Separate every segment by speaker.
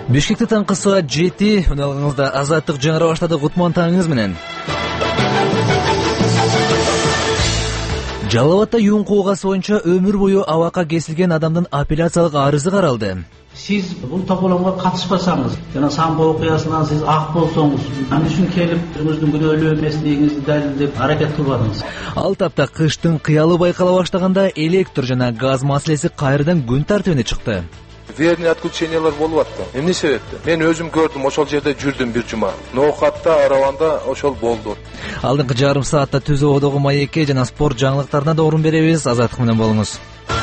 Speaker 1: Бишкекте таңкы саат 7 уналыңызда Азаттык жаңыра баштады. Кутман таңыңыз менен. Жалал Абадта юун куугасы боюнча өмүр бою абакка кесилген адамдын апелляциялык арызы каралды.
Speaker 2: Siz bu tapılamga katışmasanız, jana sambo okuyasından siz ak bolsoңуз, ana üçün kelip özүңүздүн күнөөлүү эмесliğиңизди далилдеп аракет кылбадыңыз.
Speaker 1: Ал тапта кыштын кыялы байкала баштаганда электр жана газ маселеси кайрадан күн тартибине чыкты.
Speaker 3: Верный отключениялар болуп атты. Эмне себептен? Мен өзүм көрдүм, ошол жерде жүрдүм бир жума. Ноокатта, Араванда ошол болду.
Speaker 1: Алдыңкы жарым саатта Түз ободогу маекке жана спорт жаңылыктарына да орун беребиз. Азаттык менен болуңуз.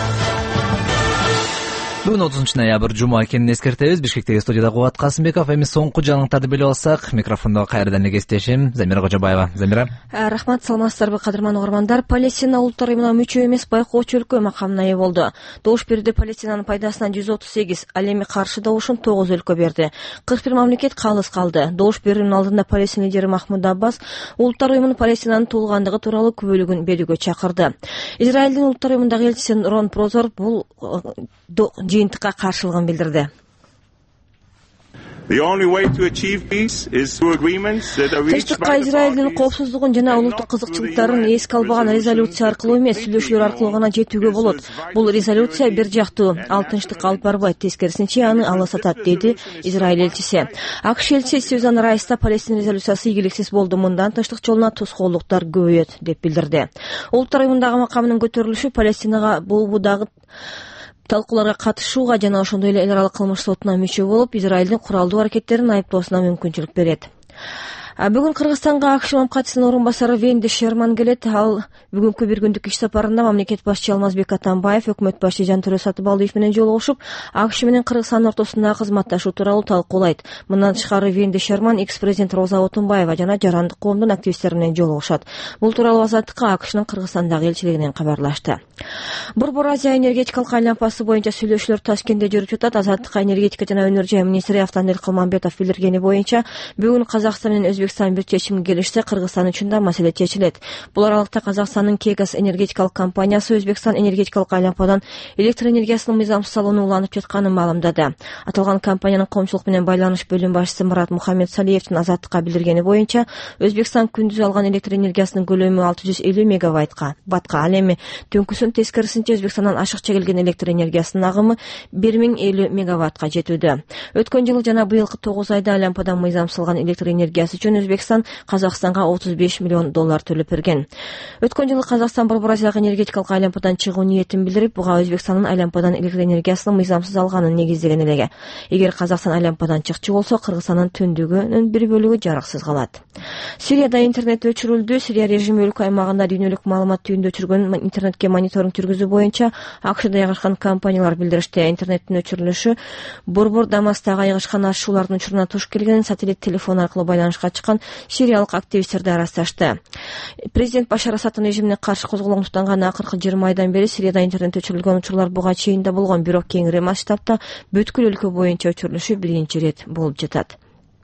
Speaker 1: Бүгүн 30 ноябрь жума экенин эскертебиз. Бишкектеги студияда Кубат Касымбеков. Эми соңку жаңылыктарды билип алсак, микрофондо кайрадан эле кесиптешим Замира Кожобаева. Замира.
Speaker 4: Рахмат, саламатсыздарбы кадырман угармандар. Палестина улуттар уюмуна мүчө эмес байкоочу өлкө макамына ээ болду. Добуш берүүдө Палестинанын пайдасына 138, ал эми каршы добушун 9 өлкө берди. 41 мамлекет калыс калды. Добуш берүүнүн алдында Палестина лидери Махмуд Аббас улуттар уюмунун Палестинанын туулгандыгы тууралуу күбөлүгүн берүүгө чакырды. Израилдин улуттар уюмундагы элчиси Рон Прозор бул жыйынтыкка каршылыгын билдирди. Тынчтыкка Израилдин коопсуздугун жана улуттук кызыкчылыктарын эске албаган резолюция аркылуу эмес, сүйлөшүүлөр аркылуу гана жетүүгө болот. Бул резолюция бир жактуу, ал тынчтыкка алып барбайт, тескерисинче аны алысатат, деди Израиль элчиси. АКШ элчиси Сьюзан Райста Палестина резолюциясы ийгиликсиз болду, мындан тынчтык жолуна тоскоолдуктар көбөйөт деп билдирди. Улуттар уюмундагы макамынын көтөрүлүшү Палестинага дагы талкууларга катышууга жана ошондой эле эл аралык кылмыш сотуна мүчө болуп, Израилдин куралдуу аракеттерин айыптоосуна мүмкүнчүлүк берет. Бүгүн Кыргызстанга АКШ мамкатчысынын орун басары Венди Шерман келет. Ал бүгүнкү бир күндүк иш сапарында мамлекет башчы Алмазбек Атамбаев, өкмөт башчы Жантөрө Сатыбалдиев менен жолугушуп, АКШ менен Кыргызстандын ортосундагы кызматташуу тууралуу талкуулайт. Мындан тышкары Венди Шерман экс-президент Роза Отунбаева жана жарандык коомдун активисттери менен жолугушат. Бул тууралуу Азаттыкка АКШнын Кыргызстандагы элчилигинен кабарлашты. Борбор Азия энергетикалык айланпасы боюнча сүйлөшүүлөр Ташкентте жүрүп жатат. Азаттыкка энергетика жана өнөр жай министри Автандил Калманбетов билдиргени боюнча, бүгүн Казакстан менен Өзбекстан бир чечимге келишсе, Кыргызстан үчүн да маселе чечилет. Бул аралыкта Казакстандын Кегас энергетикалык компаниясы Өзбекстан энергетикалык айланпадан электр энергиясынын мыйзамсыз алууну уланып жатканын маалымдады. Аталган компаниянын коомчулук менен байланыш бөлүм башчысы Мурат Мухаммед Салиевдин Азаттыкка билдиргени боюнча, Өзбекстан күндүз алган электр энергиясынын көлөмү 650 мегаваттка. Ал эми түнкүсүн тескерисинче Өзбекстандан ашыкча келген электр энергиясынын агымы 1050 мегаваттка жетүүдө. Өткөн жылы жана быйылкы 9 айда айланпадан мыйзамсыз алган электр энергиясы үчүн Өзбекстан Казакстанга $35 миллион төлөп берген. Өткөн жылы Казакстан Борбор Азиялык энергетикалык айланпадан чыгуу ниетин билдирип, буга Өзбекстандын айланпадан электр энергиясынын мыйзамсыз алганын негиздеген эле. Эгер Казакстан айланпадан чыкчу болсо, Кыргызстандын түндүгүнүн бир бөлүгү жарыксыз калат. Сирияда интернет өчүрүлдү. Сирия режими өлкө аймагында дүйнөлүк маалымат түйүндө өчүргөн интернетке мониторинг жүргүзүү боюнча АКШда айгашкан компаниялар билдиришти. Интернеттин өчүрүлүшү Борбор Дамастагы айгашкан ашуулардын учуруна туш келген сателлит телефон аркылуу байланышка чыккан сириялык активисттерди арасташты. Президент Башар Асаддын режимине каршы козголгон тутанган акыркы 20 айдан бери Сирияда интернет өчүрүлгөн учурлар буга чейин да болгон, бирок кеңири масштабта бүткүл өлкө боюнча өчүрүлүшү биринчи ирет болуп жатат.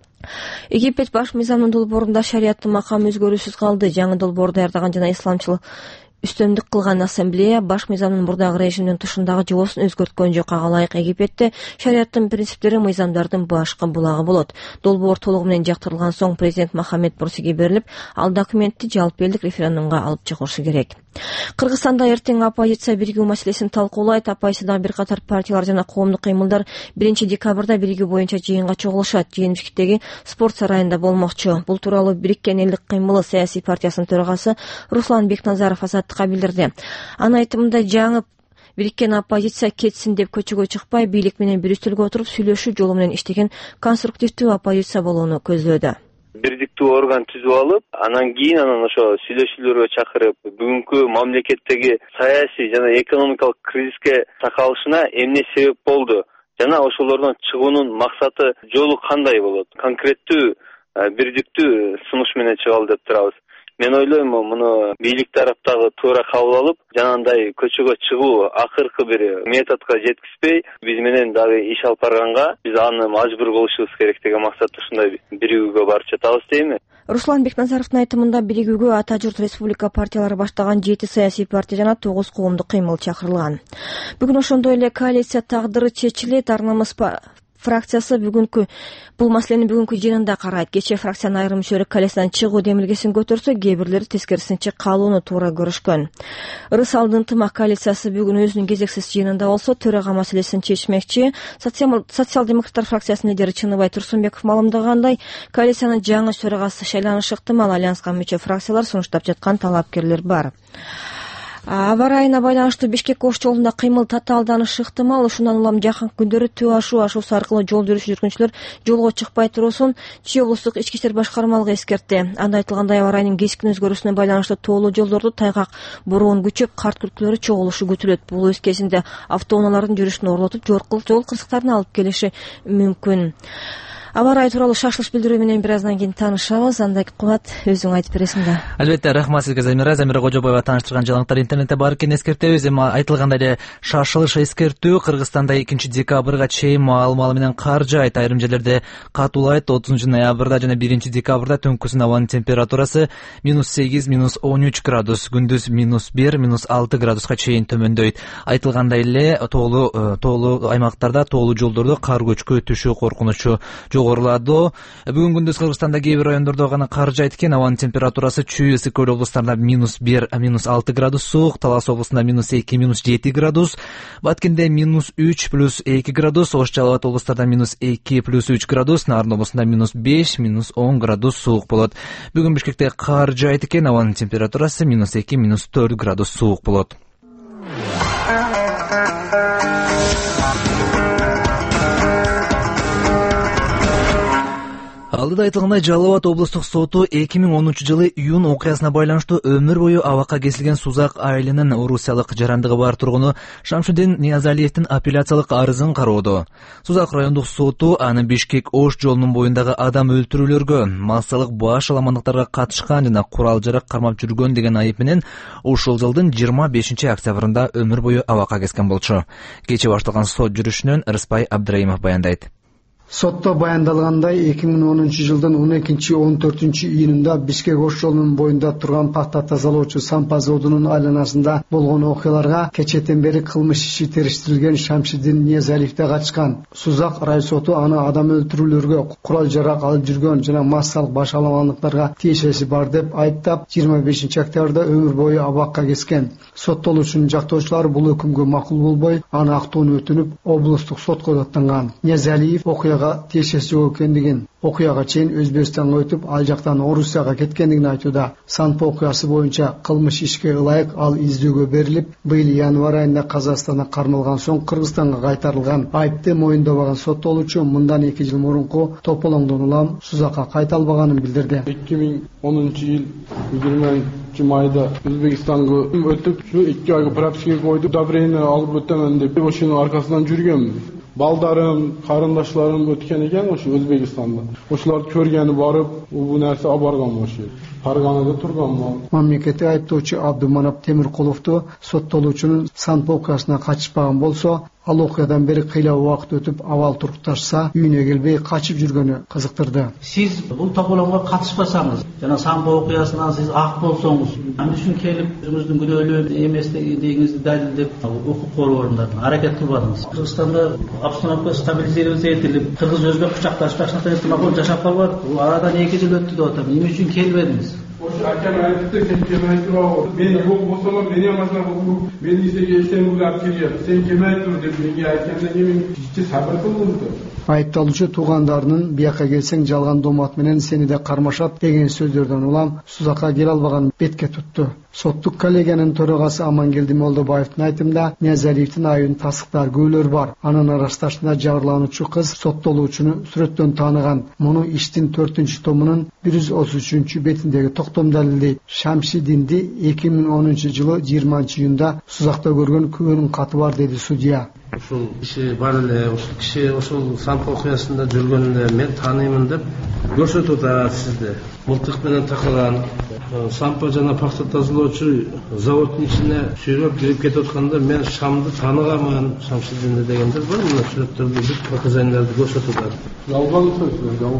Speaker 4: Египет баш мыйзамынын долбоорунда шариаттын макамы өзгөрүүсүз калды. Жаңы долбоор даярдаган жана исламчыл үстөмдүк кылган ассамблея баш мыйзамдын мурдагы режимдин тушундагы жобосун өзгөрткөн жок. Ага ылайык Египетте шариаттын принциптери мыйзамдардын башкы булагы болот. Долбоор толугу менен жактырылган соң президент Мохаммед Мурсиге берилип, ал документти жалпы элдик референдумга алып чыгышы керек. Кыргызстанда эртең оппозиция биригүү маселесин талкуулайт. Оппозициядагы бир катар партиялар жана коомдук кыймылдар 1 декабрда биригүү боюнча жыйынга чогулушат. Жыйын Бишкектеги спорт сарайында болмокчу. Бул тууралуу Бириккен элдик кыймылы саясий партиясынын төрагасы Руслан Бекназаров Азаттыкка билдирди. Анын айтымында, жаңы бириккен оппозиция кетсин деп көчөгө чыкпай, бийлик менен бир үстөлгө отуруп сүйлөшүү жолу менен иштеген конструктивдүү оппозиция болууну көздөөдө.
Speaker 5: Бирдиктүү орган түзүп алып, анан кийин ошо сүйлөшүүлөргө чакырып, бүгүнкү мамлекеттеги саясий жана экономикалык кризиске такалышына эмне себеп болду жана ошолордон чыгуунун максаты, жолу кандай болот? Конкреттүү, бирдиктүү сунуш менен чыгалы деп турабыз. Мен ойлойм, муну бийлик тараптагы туура кабыл алып, жанагындай көчөгө чыгуу акыркы бир методго жеткизбей, биз менен дагы иш алып барганга биз аны мажбур болушубуз керек деген максатта ушундай биригүүгө барып жатабыз дейм.
Speaker 4: Руслан Бекназаровдун айтымында биригүүгө Ата журт республика партиялары баштаган 7 саясий партия жана 9 коомдук кыймыл чакырылган. Бүгүн ошондой эле коалиция тагдыры чечилет. Арнамыз фракциясы бул маселени бүгүнкү жыйынында карайт. Кечээ фракциянын айрым мүчөлөрү коалициядан чыгуу демилгесин көтөрсө, кээ бирлери тескерисинче калууну туура көрүшкөн. Ырыс алды ынтымак коалициясы бүгүн өзүнүн кезексиз жыйынында болсо, төрага маселесин чечмекчи. Социал-демократтар фракциясынын лидери Чыныбай Турсунбеков маалымдагандай, коалициянын жаңы төрагасы шайланышы ыктымал. Альянска мүчө фракциялар сунуштап жаткан талапкерлер бар. Аба ырайына байланыштуу Бишкек Ош жолунда кыймыл татаалданышы ыктымал. Ушундан улам жакынкы күндөрү Төө ашуусу аркылуу жол жүрүүчү жүргүнчүлөр жолго чыкпай туруусун Чүй облустук ички иштер башкармалыгы эскертти. Анда айтылгандай, аба ырайынын кескин өзгөрүүсүнө байланыштуу тоолуу жолдордо тайгак буруун күчөп, карт күлкүлөрү чогулушу күтүлөт. Бул өз кезинде автоунаалардын жүрүшүн орлотуп, жол кырсыктарын алып келиши мүмкүн. Аба ырайы тууралуу шашылыш билдирүү менен бир аздан кийин таанышабыз. Андай Кубат, өзүң айтып бересиң да.
Speaker 1: Албетте, рахмат сизге Замира Кожобаева. Тааныштырган жаңылыктар интернетте бар экенин эскертебиз. Эми айтылгандай эле шашылыш эскертүү Кыргызстанда 2 декабрга чейин маал менен кар жаайт. Айрым жерлерде катуулайт. 30 ноябрда жана 1 декабрда түнкүсүн абанын температурасы -8, -13 градус, күндүз -1, -6 градуска чейин төмөндөйт. Айтылгандай эле тоолуу аймактарда, тоолуу жолдордо кар көчкү түшүү коркунучу жогорулады. Бүгүн күндүз Кыргызстанда кээ бир райондордо гана кар жайт экен. Абанын температурасы Чүй, Ысык Көл облустарында -1, -6 градус суук, Талас облусунда -2, -7 градус, Баткенде -3 +2 градус, Ош Жалал Абад облустарында -2 +3 градус, Нарын облусунда -5, -10 градус суук болот. Бүгүн Бишкекте кар жайт экен. Абанын температурасы -2, -4 градус суук болот. Алдыда айтылгандай, Жалал Абад облустук соту 2010-жылы июнь окуясына байланыштуу өмүр бою абакка кесилген Сузак айылынын орусиялык жарандыгы бар тургуну Шамшидин Ниязалиевдин апелляциялык арызын кароодо. Сузак райондук соту аны Бишкек Ош жолунун боюндагы адам өлтүрүүлөргө, массалык баш аламандыктарга катышкан жана курал-жарак кармап жүргөн деген айып менен ушул жылдын 25 октябрында өмүр бою абакка кескен болчу. Кечээ башталган сот жүрүшүнөн Рыспай Абдыраимов баяндайт.
Speaker 6: Сотто баяндалгандай 2010-жылдын 12-14 июнунда Бишкек Ош жолунун боюнда турган пахта тазалоочу Сампа заводунун айланасында болгон окуяларга кечээден бери кылмыш иши териштирилген Шамшидин Ниязалиевде катышкан. Сузак район соту аны адам өлтүрүүлөргө, курал-жарак алып жүргөн жана массалык баш аламандыктарга тиешеси бар деп айыптап, 25 октябрда өмүр бою абакка кескен. Соттолуучунун жактоочулары бул өкүмгө макул болбой, аны актоону өтүнүп, облустук сотко даттанган. Ниязалиев окуяга тиешеси жок экендигин, окуяга чейин Өзбекстанга өтүп, ал жактан Орусияга кеткендигин айтууда. Санпа окуясы боюнча кылмыш ишке ылайык ал издөөгө берилип, быйыл январь айында Казакстанда кармалган соң Кыргызстанга кайтарылган. Айыпты моюндабаган соттолуучу мындан 2 жыл мурунку тополоңдон улам Сузакка кайта албаганын билдирди.
Speaker 7: 2010 yıl 20 майда Өзбекстанга өтүп, şu 2 айга пропискага койду, удобрение алып өтөмөн деп ошонун аркасынан жүргөм. Балдарым, карындашларым өткөн экен ошо Өзбекстанда. Ошолорду көргөнү барып, бул нерсе абарган ошо. Парганада турганмын.
Speaker 6: Мамлекеттик айыптоочу Абдуманап Темиркуловду соттолуучунун Санпа окуясына катышпаган болсо, ал окуядан бери кыйла убакыт өтүп, абал турукташса, үйүнө келбей качып жүргөнү кызыктырды.
Speaker 2: Сиз бул тополоңго катышпасаңыз, жана Санпа окуясынан сиз ак болсоңуз, эмне үчүн келип өзүңүздүн күнөөлүү эместигиңизди далилдеп, укук коргоо орундарына аракет кылбадыңыз? Кыргызстанда обстановка стабилизация этилип, кыргыз-өзбек кучакташып, ынтымак жашап калбады. Бул арадан 2 жыл өттү деп атам. Эмне үчүн келбедиңиз?
Speaker 7: Ошо акем айтты, сен кемей тур. Мен жок болсом, мен машина болуп, мен исеге эштен алып келем. Сен кемей тур деп менге айтканда мен ичи сабыр кылдым да.
Speaker 6: Айыпталуучу туугандарынын бияка келсең жалган доомат менен сени да кармашат деген сөздөрдөн улам Сузакка келе албаган бетке тутту. Соттук коллегиянын төрагасы Амангелди Молдобаевдин айтымында, Ниязалиевдин айыбын тасыктар көөлөр бар. Анын арасташында жабырлануучу кыз соттолуучуну сүрөттөн тааныган. Муну иштин 4-томунун 133 бетиндеги токтом далилдейт. Шамшидинди 2010-жылы 20-июнда Сузакта көргөн күбөнүн каты бар деди судья.
Speaker 8: Ушул киши бар эле, ушул киши ошол Санпа окуясында жүргөнүндө мен тааныймын деп көрсөтүп атат сизде. Мылтык менен такалган Сампа жана пахта тазалоочу заводдун ичине сүйрөп кирип кетип атканда мен Шамды тааныганмын, Шамшидинди дегендер бар. Мына сүрөттөрдү бүт показанияларды көрсөтүп атат.
Speaker 7: Жалган сөз, жалган.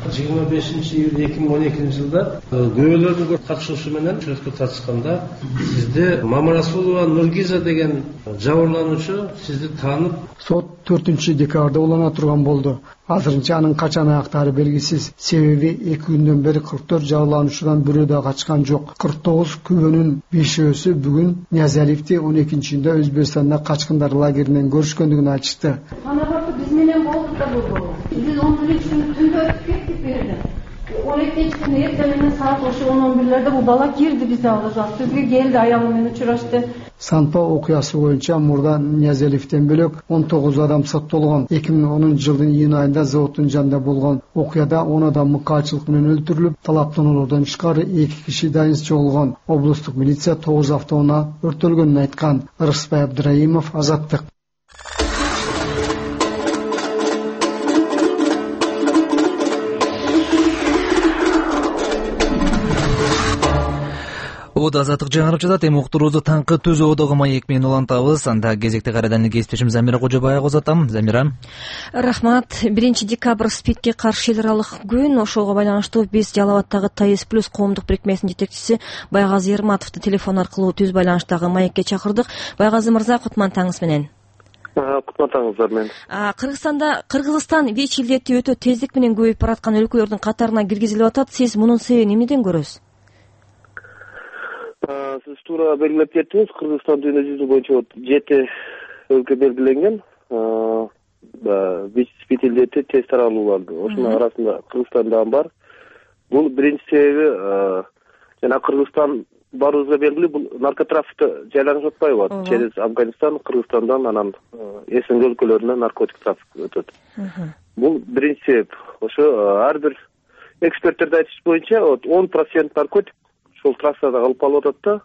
Speaker 8: 25 июль 2012 жылда күбөлөрдүн катышуусу менен сүрөткө тартышканда сизде Мамарасулова Нургиза деген жабырлануучу сизди таанып
Speaker 6: сот 4-декабрда улана турган болду. Азырынча анын качан аяктары белгисиз. Себеби 2 күндөн бери 44 жабырлануучудан бирөө да качкан жок. 49 күбөнүн 5-өөсү бүгүн Ниязалиевди 12-нчиде Өзбекстанда качкындар лагеринен көрүшкөндүгүн айтышты.
Speaker 9: Анабаты биз менен болду да бул. Биз 11-күнү түндө өтүп кеттик берден. 12-нчи күнү эртеңинен саат 10-11-лерде бул бала кирди бизди алып, бизге келди, аялы менен учурашты.
Speaker 6: Санпа окуясы боюнча мурда Ниязалиевден бөлөк 19 адам соттолгон. 2010 жылдын июнь айында заводдун жанында болгон окуяда 10 адам мыкаачылык менен өлтүрүлүп, талаптануулардан тышкары 2 киши дайынсыз жоголгон. Облустук милиция 9 автоунаа өртөлгөнүн айткан. Ырысбай Абдыраимов, Азаттык.
Speaker 1: Азаттык жаңырып жатат. Эми уктуруубузду таңкы түзүү одого маек менен улантабыз. Анда кезекте кайрадан кесиптешим Замира Кожобаева узатам. Замира.
Speaker 4: Рахмат. 1-декабрь СПИДке каршы эл аралык күн. Ошого байланыштуу биз Жалал Абаддагы ТАИС плюс коомдук бирикмесинин жетекчиси Байгазы Ерматовду телефон аркылуу түз байланыштагы маекке чакырдык. Байгазы мырза, кутман таңыңыз менен.
Speaker 5: Кутман таңыңыздар менен.
Speaker 4: Кыргызстан ВИЧ илдети өтө тездик менен көбөйүп бараткан өлкөлөрдүн катарына киргизилип атат. Сиз мунун себебин эмнеден көрөсүз?
Speaker 5: Siz tуура белгилеп кеттиңиз. Кыргызстан дүйнө жүзү боюнча 7 өлкө белгиленген. ВИЧ илдети тез таралуулар. Ошонун арасында Кыргызстан да бар. Бул биринчи себеби жана Кыргызстан баарыбызга белгилүү, бул наркотрафикте жайланып атпайбы? Через Афганистан, Кыргызстандан анан СНГ өлкөлөрүнө наркотик трафик өтөт. Бул биринчи себеп. Ошо ар бир эксперттердин айтышы боюнча 10% наркотик ошол трассада калып атат да.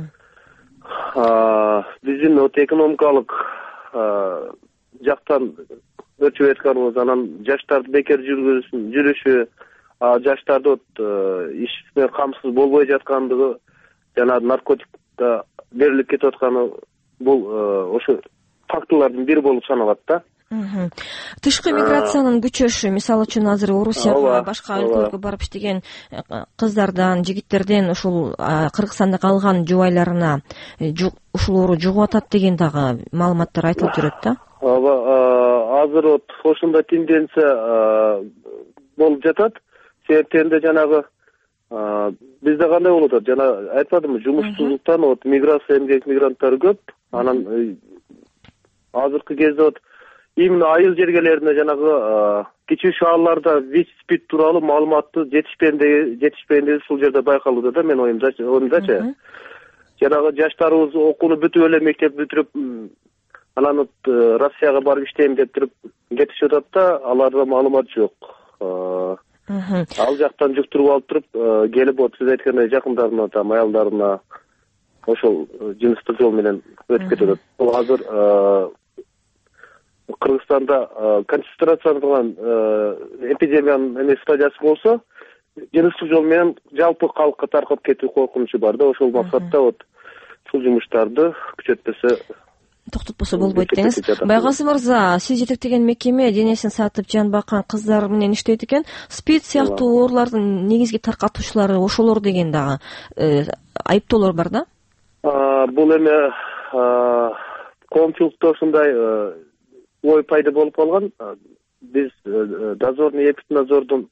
Speaker 5: Биздин экономикалык жактан өчүп атканыбыз, анан жаштарды бекер жүрүшү, жаштарды иш менен камсыз болбой жаткандыгы жана наркотикка берилип кетип атканы, бул ошо факторлордун бири болуп саналат да.
Speaker 4: Тышкы миграциянын күчөшү, мисалы үчүн азыр Орусияга, башка өлкөлөргө барып иштеген кыздардан, жигиттерден ушул Кыргызстанда калган жубайларына ушул оору жугуп атат деген дагы маалыматтар айтылып жүрөт да.
Speaker 5: Азыр ошондой тенденция болуп жатат. Себептен де жанагы бизде кандай болуп атат? Жана айтпадымбы, жумушсуздуктан миграция, эмгек мигранттары көп. Анан азыркы кезде именно айыл жергелерине жанагы кичүү шаарларда ВИЧ СПИД тууралуу маалыматты жетишпегендиги ушул жерде байкалууда да, менин оюмдачы. Жанагы жаштарыбыз окууну бүтүп эле, мектеп бүтүрүп, анан Россияга барып иштейм деп туруп кетишип атат да, аларда маалымат жок. Ал жактан жуктуруп алып туруп келип сиз айткандай жакындарына, аялдарына ошол жыныстык жол менен өтүп кетип атат. Бул азыр Кыргызстанда концентрацияланган эпидемиянын стадиясы болсо, жыныстык жол менен жалпы калкка таркап кетүү коркунучу бар да. Ошол максатта ушул жумуштарды күчөтпөсө,
Speaker 4: токтотпосо болбойт деңиз. Байгазы мырза, сиз жетектеген мекеме денесин сатып жан баккан кыздар менен иштейт экен. СПИД сыяктуу оорулардын негизги таркатуучулары ошолор деген дагы айыптоолор бар да.
Speaker 5: Бул эми коомчулукта ушундай ой пайда болуп калган. Биз дозорный эпиднадзордун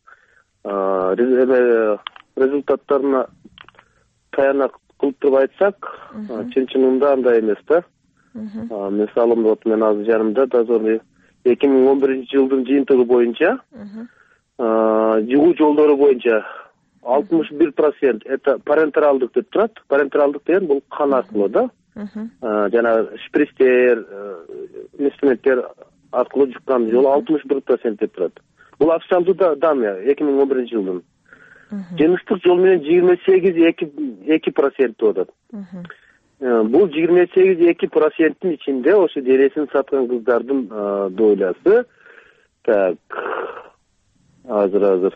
Speaker 5: результаттарына таяна кылып туруп айтсак, чын-чынында андай эмес да. Мисалы, мен азыр жанымда дозорный 2011 жылдын жыйынтыгы боюнча жугуу жолдору боюнча 61% это парентералдык деп турат. Парентералдык деген бул кан аркылуу да. Жана шприцтер, инструменттер аркылуу жуккан жол 61% деп турат. Бул официалдуу данные 2011 жылдын. Жыныстык жол менен 28,2% болот. Бул 28,2%-тин ичинде ошо денесин саткан кыздардын долясы азыр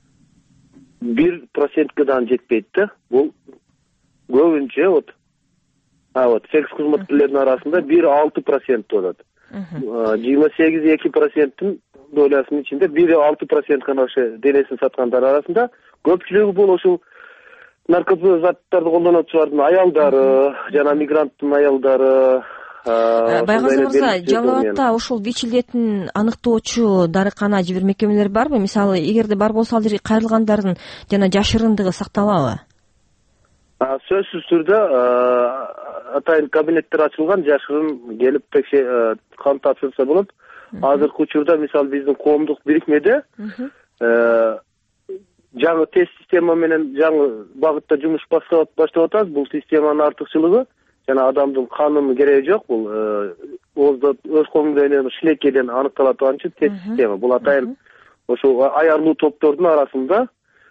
Speaker 5: 1%дан жетпейт да. Бул көбүнчө секс кызматкерлеринин арасында 1,6% болот. 28,2%-тин долясынын ичинде 1,6% гана ошо денесин саткандар арасында. Көпчүлүгү бул ушул наркотик заттарды колдонуучулардын аялдары жана мигранттын аялдары.
Speaker 4: Байгазы мырза, Жалал Абадта ушул ВИЧ илдетин аныктоочу дарыкана же бир мекемелер барбы? Мисалы, эгерде бар болсо ал жерге кайрылгандардын жана жашырындыгы сакталабы?
Speaker 5: Сөзсүз түрдө атайын кабинеттер ачылган, жашырын келип кан тапшырса болот. Азыркы учурда мисалы биздин коомдук бирикмеде жаңы тест система менен жаңы багытта жумуш баштап атабыз. Бул системанын артыкчылыгы жана адамдын канынын кереги жок. Бул оозда өз коңдойунан шилекейден аныктала турганчы тест система. Бул атайын ошо аярлуу топтордун арасында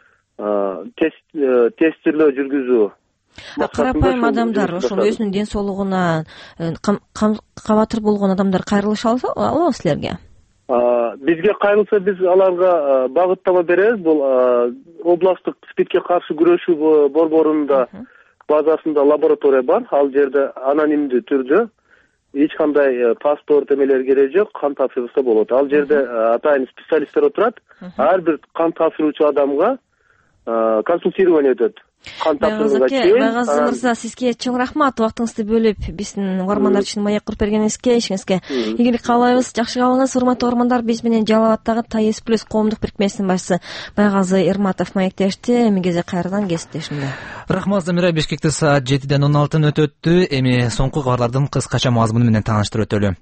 Speaker 5: тестирлөө жүргүзүү.
Speaker 4: Карапайым адамдар ошол өзүнүн ден соолугуна кабатыр болгон адамдар кайрылыша алабы силерге?
Speaker 5: Бизге кайрылса биз аларга багыттама беребиз. Бул областтык СПИДке каршы күрөшүү борборунда базасында лаборатория бар. Ал жерде анонимдүү түрдө эч кандай паспорт эмелер кереги жок, кан тапшырса болот. Ал жерде атайын специалисттер отурат. Ар бир кан тапшыруучу адамга консультирование өтөт.
Speaker 4: Байгазы мырза, сизге чоң рахмат, убактыңызды бөлүп биздин угармандар үчүн маек куруп бергениңизге, ишиңизге ийгилик каалайбыз. Жакшы калыңыз, урматтуу угармандар. Биз менен Жалал Абадтагы ТАИС плюс коомдук бирикмесинин башчысы Байгазы Эрматов маектешти. Эмигезе кайрадан кесиптешимде.
Speaker 1: Рахмат Замира. Бишкекте саат 7:16 өтөттү. Эми соңку кабарлардын кыскача мазмуну менен тааныштырып өтөлү.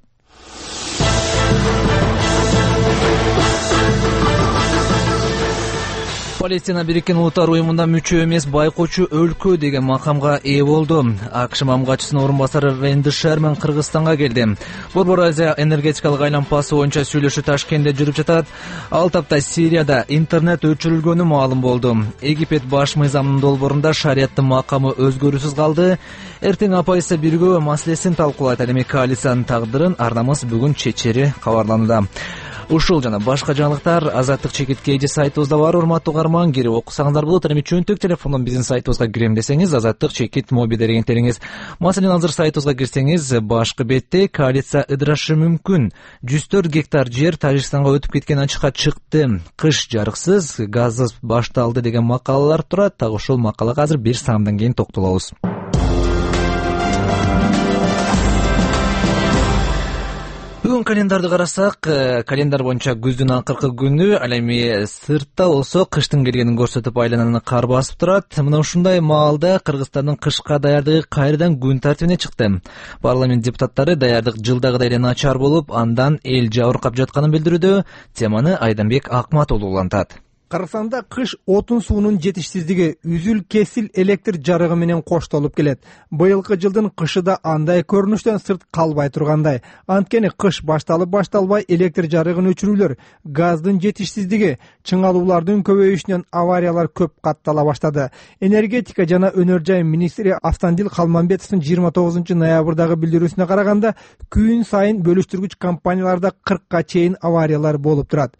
Speaker 1: Палестина Бириккен Улуттар уюмунда мүчө эмес байкоочу өлкө деген макамга ээ болду. АКШ мамгатчысынын орун басары Венди Шерман Кыргызстанга келди. Борбор Азия энергетикалык айланпасы боюнча сүйлөшүү Ташкентте жүрүп жатат. Ал тапта Сирияда интернет өчүрүлгөнү маалым болду. Египет баш мыйзамынын долбоорунда шарияттын макамы өзгөрүүсүз калды. Эртең апайсы биргөө маселесин талкуулайт. Эми коалициянын тагдырын арнамыз бүгүн чечери кабарланды. Ушул жана башка жаңылыктар Азаттык чекиткейди сайтыбызда бар. Урматтуу угарман, кирип окусаңыздар болот. Эми чөнтөк телефондон биздин сайтыбызга кирем десеңиз, Азаттык чекит моби деген териңиз. Маселен, азыр сайтыбызга кирсеңиз, башкы бетте коалиция ыдырашы мүмкүн. 104 гектар жер Тажикстанга өтүп кеткен ачыкка чыкты. Кыш жарыксыз, газсыз башталды деген макалалар турат. Так ушул макалага азыр бир саамдан кийин токтолобуз. Бүгүн календарды карасак, календар боюнча күздүн акыркы күнү, ал эми сыртта болсо кыштын келгенин көрсөтүп айлананы кар басып турат. Мына ушундай маалда Кыргызстандын кышка даярдыгы кайрадан күн тартибине чыкты. Парламент депутаттары даярдык жылдагыдай эле начар болуп, андан эл жабыркап жатканын билдирүүдө. Теманы Айданбек Акматов улантат.
Speaker 10: Кыргызстанда кыш отун суунун жетишсиздиги үзүл-кесил электр жарыгы менен коштолуп келет. Быйылкы жылдын кышы да андай көрүнүштөн сырт калбай тургандай. Анткени кыш башталып-башталбай электр жарыгын өчүрүүлөр, газдын жетишсиздиги, чыңалуулардын көбөйүшүнөн авариялар көп каттала баштады. Энергетика жана өнөр жай министри Автандил Калманбетовдун 29 ноябрдагы билдирүүсүнө караганда, күн сайын бөлүштүргүч компанияларда 40ка чейин авариялар болуп турат.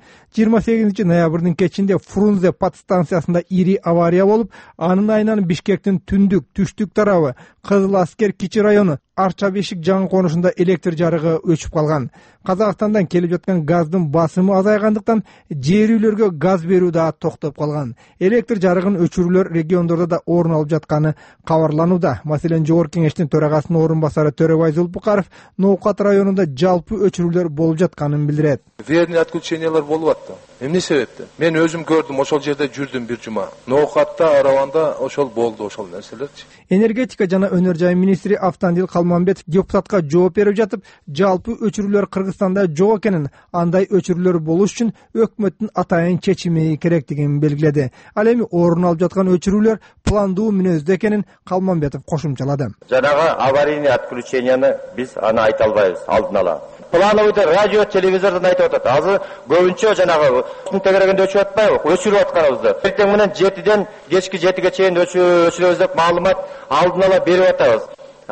Speaker 10: 28 ноябрдын кечинде Фрунзе подстанциясында ири авария болуп, анын айынан Бишкектин түндүк, түштүк тарабы, Кызыл Аскер кичи району, Арча Бешик жаңы конушунда электр жарыгы өчүп калган. Казакстандан келип жаткан газдын басымы азайгандыктан жер үйлөргө газ берүү да токтоп калган. Электр жарыгын өчүрүүлөр региондордо да орун алып жатканы кабарланууда. Маселен, Жогорку Кеңештин төрагасынын орун басары Төрөбай Зулпукаров Ноокат районунда жалпы өчүрүүлөр болуп жатканын билдирет.
Speaker 3: Верный отключениялар болуп атты. Эмне себептен? Мен өзүм көрдүм, ошол жерде жүрдүм бир жума. Ноокатта, Араванда ошол болду, ошол нерселерчи.
Speaker 10: Энергетика жана өнөр жай министри Автандил Калманбетов депутатка жооп берип жатып, жалпы өчүрүүлөр Кыргызстанда жок экенин, андай өчүрүүлөр болуш үчүн өкмөттүн атайын чечими керектигин белгиледи. Ал эми орун алып жаткан өчүрүүлөр пландуу мүнөздө экенин Калманбетов кошумчалады.
Speaker 11: Жанагы аварийный отключенияны биз аны айта албайбыз алдын ала. Плановыйда радио, телевизордон айтып атат. Азыр көбүнчө жанагы тегерегенде өчүп атпайбы? Өчүрүп атканыбызды. Эртең менен 7ден кечки 7ге чейин өчүрөбүз деп маалымат алдын ала берип атабыз.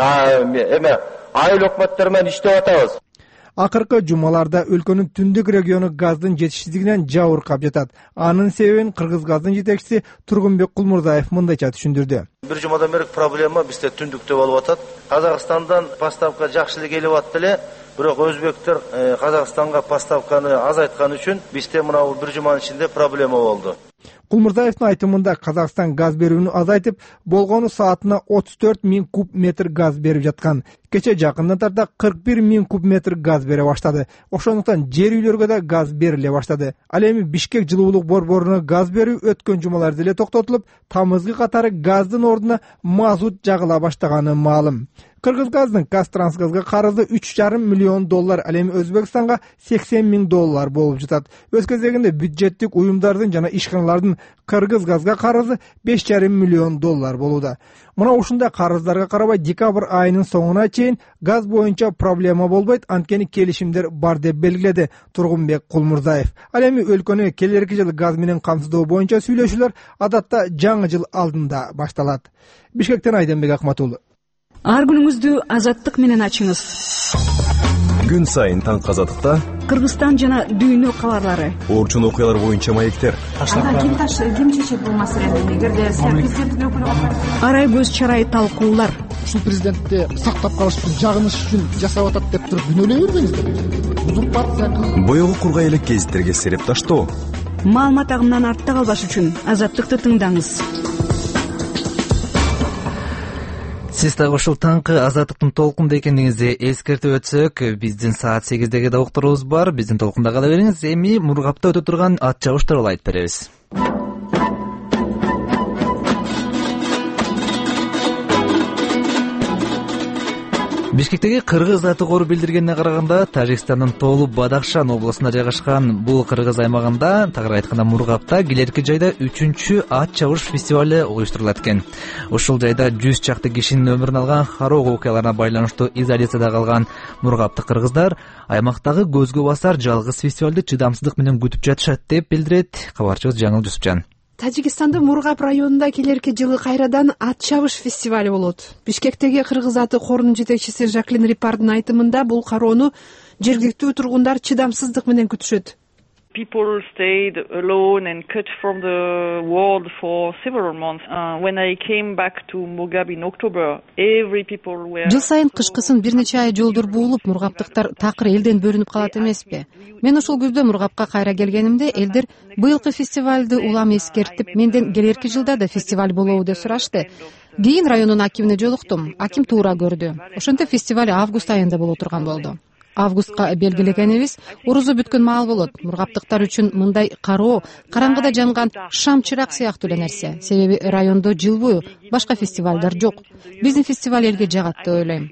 Speaker 11: Эме айыл өкмөттөр менен иштеп атабыз.
Speaker 10: Акыркы жумаларда өлкөнүн түндүк региону газдын жетишсиздигинен жабыркап жатат. Анын себебин Кыргыз газдын жетекчиси Тургунбек Кулмурзаев мындайча түшүндүрдү.
Speaker 12: Бир жумадан бери проблема бизде түндүктө болуп атат. Казакстандан поставка жакшы эле келип атты эле.
Speaker 11: Бирок өзбектер Казакстанга поставканы азайткан үчүн бизде мына бир жуманын ичинде проблема болду.
Speaker 10: Кулмурзаевдин айтымында Казакстан газ берүүнү азайтып, болгону саатына 34 миң куб метр газ берип жаткан. Кече жакындан тарта 41 миң куб метр газ бере баштады. Ошондуктан жер үйлөргө да газ бериле баштады. Ал эми Бишкек жылуулук борборуна газ берүү өткөн жумаларда эле токтотулуп, тамызгы катары газдын ордуна мазут жагыла баштаганы маалым. Кыргызгаздын Казтрансгазга карызы $3,5 миллион, ал эми Өзбекстанга $80 миң болуп жатат. Өз кезегинде бюджеттик уюмдардын жана ишканалардын Кыргызгазга карызы $5,5 миллион болууда. Мына ушундай карыздарга карабай декабрь айынын соңуна чейин газ боюнча проблема болбойт, анткени келишимдер бар деп белгиледи Тургунбек Кулмурзаев. Ал эми өлкөнү келерки жылы газ менен камсыздоо боюнча сүйлөшүүлөр адатта жаңы жыл алдында башталат. Бишкектен Айденбек Акматуллу.
Speaker 12: Ар күнүңүздү азаттык менен ачыңыз.
Speaker 13: Күн сайын таңкы азаттыкта
Speaker 12: Кыргызстан жана дүйнө кабарлары.
Speaker 13: Орчун окуялар боюнча маектер.
Speaker 12: Ким чечет бул маселени? Эгерде президенттин өкүлү арай көз чарай талкуулар.
Speaker 14: Ушул президентти сактап калыштын жагыныш үчүн жасап атат деп туруп күнөөлөй бербеңиздер. Узурпация.
Speaker 13: Боёгу кургай элек гезиттерге сереп таштоо.
Speaker 12: Маалымат агымынан артта калбаш үчүн азаттыкты тыңдаңыз.
Speaker 1: Сиз дагы ушул таңкы азаттыктын толкунда экендигиңизди эскертип өтсөк, биздин саат 8деги да уктуруубуз бар. Биздин толкунда кала бериңиз. Эми Мургапта өтө турган ат чабыш тууралуу айтып беребиз. Бишкектеги кыргыз аты кору билдиргенине караганда, Тажикстандын Тоолу Бадахшан облусунда жайгашкан бул кыргыз аймагында, тагыраак айтканда Мургапта, келерки жайда 3-чү ат чабыш фестивалы уюштурулат экен. Ушул жайда 100 чакты кишинин өмүрүн алган Хароо окуяларына байланыштуу изоляцияда калган мургапты кыргыздар аймактагы көзгө басар жалгыз фестивалды чыдамсыздык менен күтүп жатышат деп билдирет кабарчыбыз Жаңыл Жусупжан.
Speaker 15: Тажикстандын Мургап районунда келерки жылы кайрадан ат чабыш фестивали болот. Бишкектеги кыргыз аты корунун жетекчиси Жаклин Рипардын айтымында бул кароону жергиликтүү тургундар чыдамсыздык менен күтүшөт.
Speaker 16: People stayed alone and cut from the world for several months. When I came back to Murgab in October, every people were...
Speaker 15: Жыл сайын кышкысын бир нече ай жолдор буулуп, мургаптыктар такыр элден бөлүнүп калат эмеспи? Мен ушул күздө Мургапка кайра келгенимде элдер быйылкы фестивалды улам эскертип, менден келерки жылда да фестиваль болобу деп сурашты. Кийин районун акимине жолуктум. Аким туура көрдү. Ошентип фестиваль август айында боло турган болду. Августка белгилегенибиз урузу бүткөн маал болот. Мургаптыктар үчүн мындай кароо караңгыда жанган шам чырак сыяктуу эле нерсе. Себеби райондо жыл бою башка фестивалдар жок. Биздин фестиваль элге жагат деп ойлойм.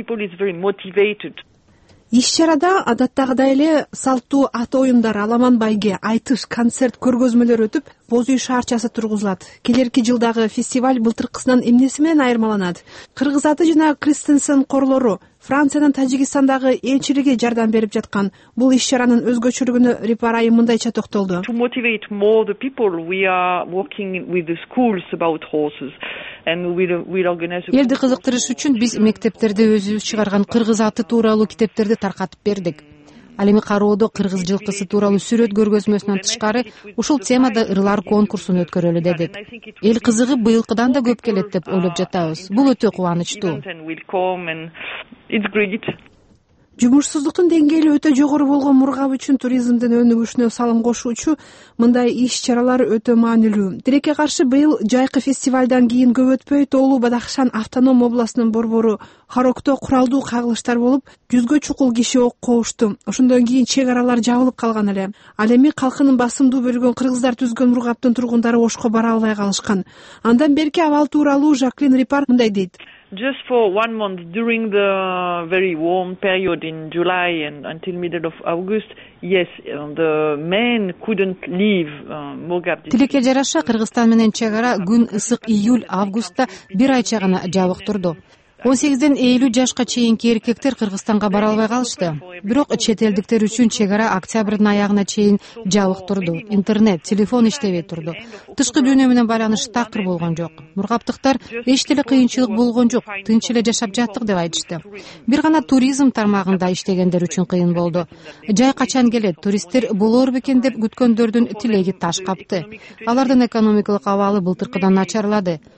Speaker 15: Иш-чарада адаттагыдай эле салттуу ат оюндар, аламан байге, айтыш, концерт, көргөзмөлөр өтүп, боз үй шаарчасы тургузулат. Келерки жылдагы фестиваль былтыркысынан эмнеси менен айырмаланат? Кыргыз аты жана Кристенсен корлору Франциянын Тажикстандагы элчилиги жардам берип жаткан. Бул иш-чаранын өзгөчөлүгүнө Рипар айым мындайча токтолду.
Speaker 16: To motivate more the people, we are working with the schools about horses.
Speaker 15: Элди кызыктырыш үчүн биз мектептерде өзүбүз чыгарган кыргыз аты тууралуу китептерди таркатып бердик. Ал эми кароодо кыргыз жылкысы тууралуу сүрөт көргөзмөсүнөн тышкары ушул темада ырлар конкурсун өткөрөлү дедик. Эл кызыгы быйылкыдан да көп келет деп ойлоп жатабыз. Бул өтө кубанычтуу. Жумушсуздуктун деңгээли өтө жогору болгон Мургап үчүн туризмдин өнүгүшүнө салым кошуучу мындай иш-чаралар өтө маанилүү. Тилекке каршы быйыл жайкы фестивалдан кийин көп өтпөй Тоолу Бадахшан автоном областынын борбору Харокто куралдуу кагылыштар болуп, 100гө чукул киши окко ушту. Ошондон кийин чек аралар жабылып калган эле. Ал эми калкынын басымдуу бөлүгүн кыргыздар түзгөн Мургаптын тургундары ошко бара албай калышкан. Андан берки абал тууралуу Жаклин Рипар мындай дейт.
Speaker 16: Just for 1 month during the very warm period in July and until middle of August, yes, the men couldn't leave Murgab.
Speaker 15: Тилекке жараша Кыргызстан менен чек ара күн ысык июль-августта бир айча гана жабык турду. 18ден 50 жашка чейинки эркектер Кыргызстанга бара албай калышты. Бирок чет элдиктер үчүн чек ара октябрдын аягына чейин жабык турду. Интернет, телефон иштебей турду. Тышкы дүйнө менен байланыш такыр болгон жок. Мургаптыктар эч деле кыйынчылык болгон жок, тынч эле жашап жаттык деп айтышты. Бир гана туризм тармагында иштегендер үчүн кыйын болду. Жай качан келет, туристтер болор бекен деп күткөндөрдүн тилеги таш капты. Алардын экономикалык абалы былтыркыдан начарлады.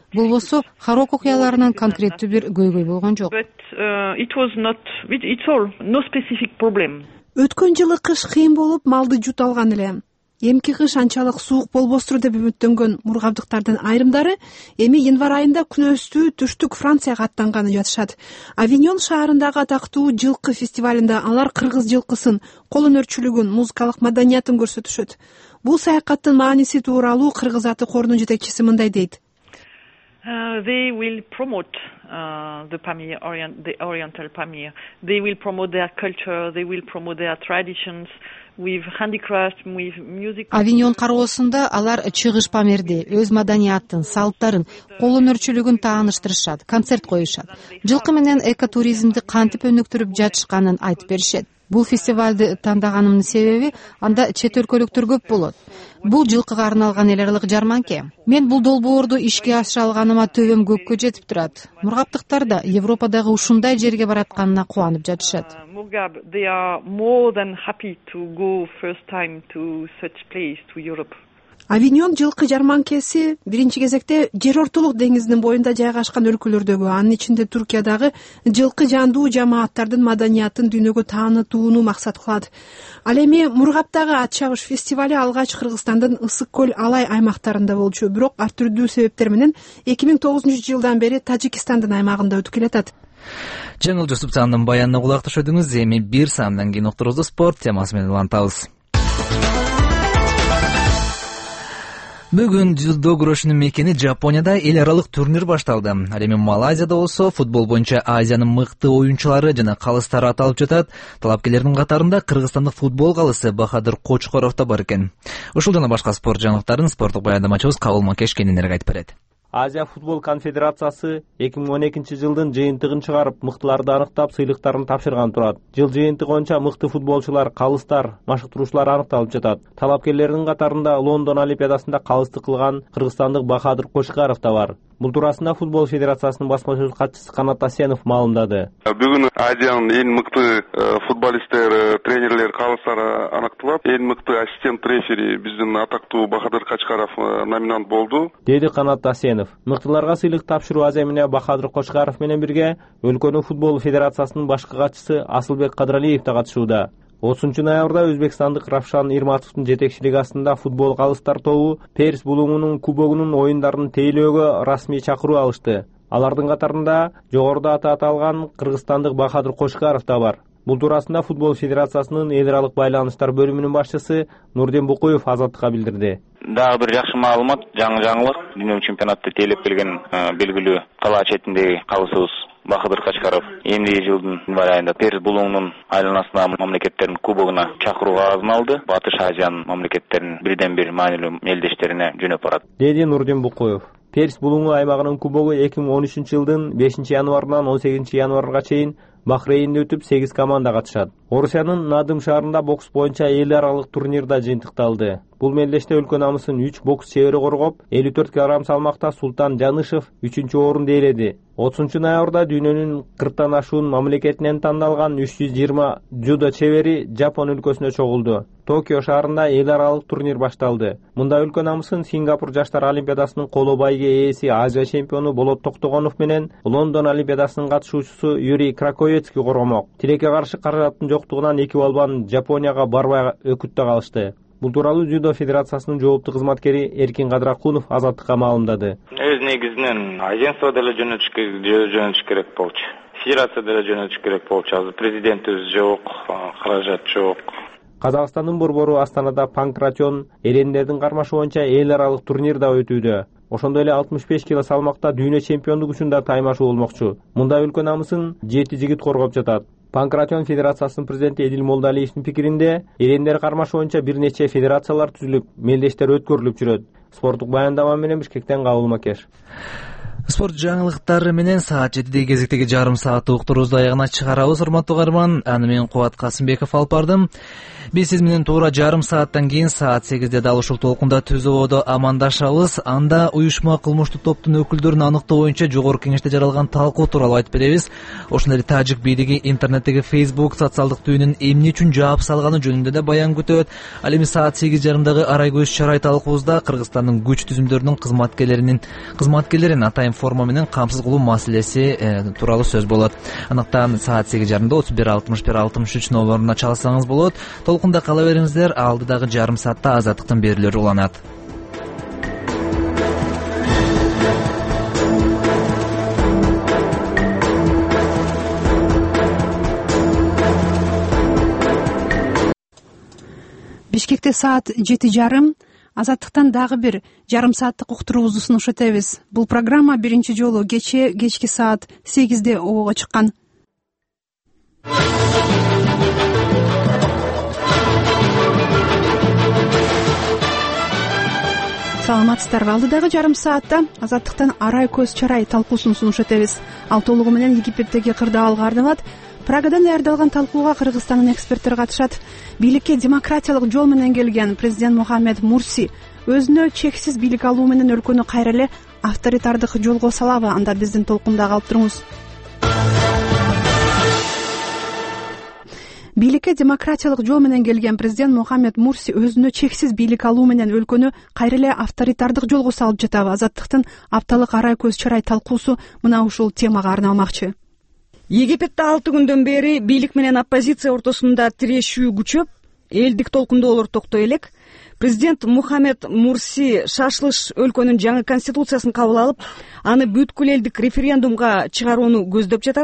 Speaker 15: болбосо Харок окуяларынан конкреттүү бир көйгөй болгон жок.
Speaker 16: It was not. It's all no specific problem.
Speaker 17: Өткөн жылы кыш кыйын болуп, малды жут алган эле. Эмки кыш анчалык суук болбостур деп үмүттөнгөн мургабдыктардын айрымдары эми январь айында күнөөстүү түштүк Францияга аттанганын жатышат. Авиньон шаарындагы атактуу жылкы фестивалында алар кыргыз жылкысын, кол өнөрчүлүгүн, музыкалык маданиятын көрсөтүшөт. Бул саякаттын мааниси тууралуу Кыргыз аты корунун жетекчиси мындай дейт.
Speaker 16: They will promote the Oriental Pamir. They will promote their culture. They will promote their traditions with handicraft, with music.
Speaker 15: Авиньон кароосунда алар чыгыш Памирди, өз маданиятын, салттарын, кол өнөрчүлүгүн тааныштырышат, концерт коюшат. Жылкы менен экотуризмди кантип өнүктүрүп жатышканын айтып беришет. Бул фестивалды тандаганымдын себеби анда чет өлкөлүктөр көп болот. Бул жылкыга арналган эл аралык жарманке. Мен бул долбоорду ишке ашыра алганыма төбөм көккө жетип турат. Мургаптыктар да Европадагы ушундай жерге баратканына кубанып жатышат.
Speaker 16: Murgab, they are more than happy to go first time to such place to Europe.
Speaker 17: Авиньон жылкы жарманкеси биринчи кезекте жер ортолук деңиздин боюнда жайгашкан өлкөлөрдөгү, анын ичинде Туркиядагы жылкы жандуу жамааттардын маданиятын дүйнөгө таанытууну максат кылат. Ал эми Мургаптагы ат чабыш фестивали алгач Кыргызстандын Ысык көл Алай аймактарында болчу, бирок ар түрдүү себептер менен 2009-жылдан бери Тажикстандын аймагында өтүп келатат.
Speaker 1: Жаңыл Жусупжандын баянына кулак түшөдүңүз. Эми бир саамдан кийин уктурубузду спорт темасы менен улантабыз. Бүгүн дзюдо күрөшүнүн мекени Жапонияда эл аралык турнир башталды. Ал эми Малайзияда болсо футбол боюнча Азиянын мыкты оюнчулары жана калыстары аталып жатат. Талапкерлердин катарында кыргызстандык футбол калысы Бахадыр Кочкоров да бар экен. Ушул жана башка спорт жаңылыктарын спорттук баяндамачыбыз Кабыл Макеш кененирээк айтып берет.
Speaker 18: Азия футбол конфедерациясы 2012-жылдын жыйынтыгын чыгарып, мыктыларды аныктап, сыйлыктарын тапшырган турат. Жыл жыйынтыгы боюнча мыкты футболчулар, калыстар, машыктыруучулар аныкталып жатат. Талапкерлердин катарында Лондон Олимпиадасында калыстык кылган кыргызстандык Бахадыр Кочкаров да бар. Бул туурасында футбол федерациясынын басма сөз катчысы Канат Асенов маалымдады.
Speaker 19: Бүгүн Азиянын эң мыкты футболисттер, тренерлер, калыстар аныкталып, эң мыкты ассистент рефери биздин атактуу Бахадыр Кочкаров номинант болду,
Speaker 18: деди Канат Асенов. Мыктыларга сыйлык тапшыруу аземине Бахадыр Кочкаров менен бирге өлкөнүн футбол федерациясынын башкы катчысы Асылбек Кадралиев да катышууда. 30 ноябрда өзбекстандык Равшан Ирматовдун жетекчилиги астында футбол калыстар тобу Перс булуңунун кубогунун оюндарын тейлөөгө расмий чакыруу алышты. Алардын катарында жогоруда аты аталган кыргызстандык Бахадыр Кочкаров да бар. Бул туурасында футбол федерациясынын эл аралык байланыштар бөлүмүнүн башчысы Нурдин Букуев Азаттыкка билдирди.
Speaker 20: Дагы бир жакшы маалымат, жаңылык дүйнөлүк чемпионатты тейлеп келген белгилүү кала четиндеги калысыбыз Бахадыр Кочкаров эмдиги жылдын январь айында Перс булуңунун айланасына мамлекеттердин кубогуна чакыруу кагазын алды. Батыш Азиянын мамлекеттеринин бирден бир маанилүү мелдештерине жөнөп барат,
Speaker 18: деди Нурдин Букуев. Перс булуңу аймагынын кубогу 2013-жылдын 5-январынан 18-январга чейин Бахрейнде өтүп 8 команда катышат. Орусиянын Надым шаарында бокс боюнча эл аралык турнирда жыйынтыкталды. Бул мелдеште өлкө намысын 3 бокс чебери коргоп, 54 кг салмакта Султан Жанышев 3-орунду ээледи. 30 ноябрда дүйнөнүн 40тан ашуун мамлекетинен тандалган 320 дзюдо чебери Жапон өлкөсүнө чогулду. Токио шаарында эл аралык турнир башталды. Мында өлкө намысын Сингапур жаштар олимпиадасынын коло байге ээси Азия чемпиону Болот Токтогонов менен Лондон олимпиадасынын катышуучусу Юрий Кракоецкий коргомок. Тилекке каршы каражаттын жоктугунан эки балбан Жапонияга барбай өкүттө калышты. Бул тууралуу дзюдо федерациясынын жооптуу кызматкери Эркин Кадракунов Азаттыкка маалымдады.
Speaker 20: Өз негизинен агентство деле жөнөтүш керек болчу. Федерация деле жөнөтүш керек болчу. Азыр президентибиз жок, каражат жок.
Speaker 18: Казакстандын борбору Астанада Панкратион эрендердин кармашы боюнча эл аралык турнирда өтүүдө. Ошондой эле 65 кг салмакта дүйнө чемпиондук үчүн таймашуу болмокчу. Мында өлкө намысын 7 жигит коргоп жатат. Панкратион федерациясынын президенти Эдил Молдалиевдин пикиринде, эрендер кармашы боюнча бир нече федерациялар түзүлүп, мелдештер өткөрүлүп жүрөт. Спорттук баяндама менен Бишкектен Кабыл Макеш.
Speaker 1: Спорт жаңылыктары менен саат 7-де кезектеги жарым саат уктурубузду аягына чыгарабыз, урматтуу каарман. Аны мен Кубат Касымбеков алып бардым. Биз сиз менен туура жарым сааттан кийин саат 8-де дал ушул толкунда түзүүдө амандашабыз. Анда уюшма кылмыштуу топтун өкүлдөрүн аныктоо боюнча жогорку кеңеште жаралган талкуу тууралуу айтып беребиз. Ошондой эле тажик бийлиги интернеттеги Facebook социалдык түйүнүн эмне үчүн жаап салганы жөнүндө да баян күтөт. Ал эми саат 8:30 арай көз чарай талкуубузда Кыргызстандын күч түзүмдөрүнүн кызматкерлерин атайын форма менен камсыз кылуу маселеси тууралуу сөз болот. Анықтан саат 8:30 31-61-63 номеруна чалсаңыз болот. Толкунда кала бериңиздер. Алдыдагы жарым саатта азаттыктын берүүлөрү уланат.
Speaker 17: Бишкекте саат 7:30. Азаттыктан дагы бир жарым сааттык уктуруубузду сунуш этебиз. Бул программа биринчи жолу кечки саат 8-де обого чыккан. Саламатсыздарбы? Алдыдагы жарым саатта азаттыктан арай көз чарай талкуусун сунуш этебиз. Ал толугу менен Египеттеги кырдаалга арналат. Прагадан даярдалган талкууга Кыргызстандын эксперттери катышат. Бийликке демократиялык жол менен келген президент Мухаммед Мурси өзүнө чексиз бийлик алуу менен өлкөнү кайра эле авторитардык жолго салабы? Анда биздин толкунда калып туруңуз. Бийликке демократиялык жол менен келген президент Мухаммед Мурси өзүнө чексиз бийлик алуу менен өлкөнү кайра эле авторитардык жолго салып жатабы? Азаттыктын апталык арай көз чарай талкуусу мына ушул темага арналмакчы.
Speaker 12: Египетте 6 күндөн бери бийлик менен оппозиция ортосунда тирешүү күчөп, элдик толкундоолор токтой элек. Президент Мухаммед Мурси шашылыш өлкөнүн жаңы конституциясын кабыл алып, аны бүткүл элдик референдумга чыгарууну көздөп жатат.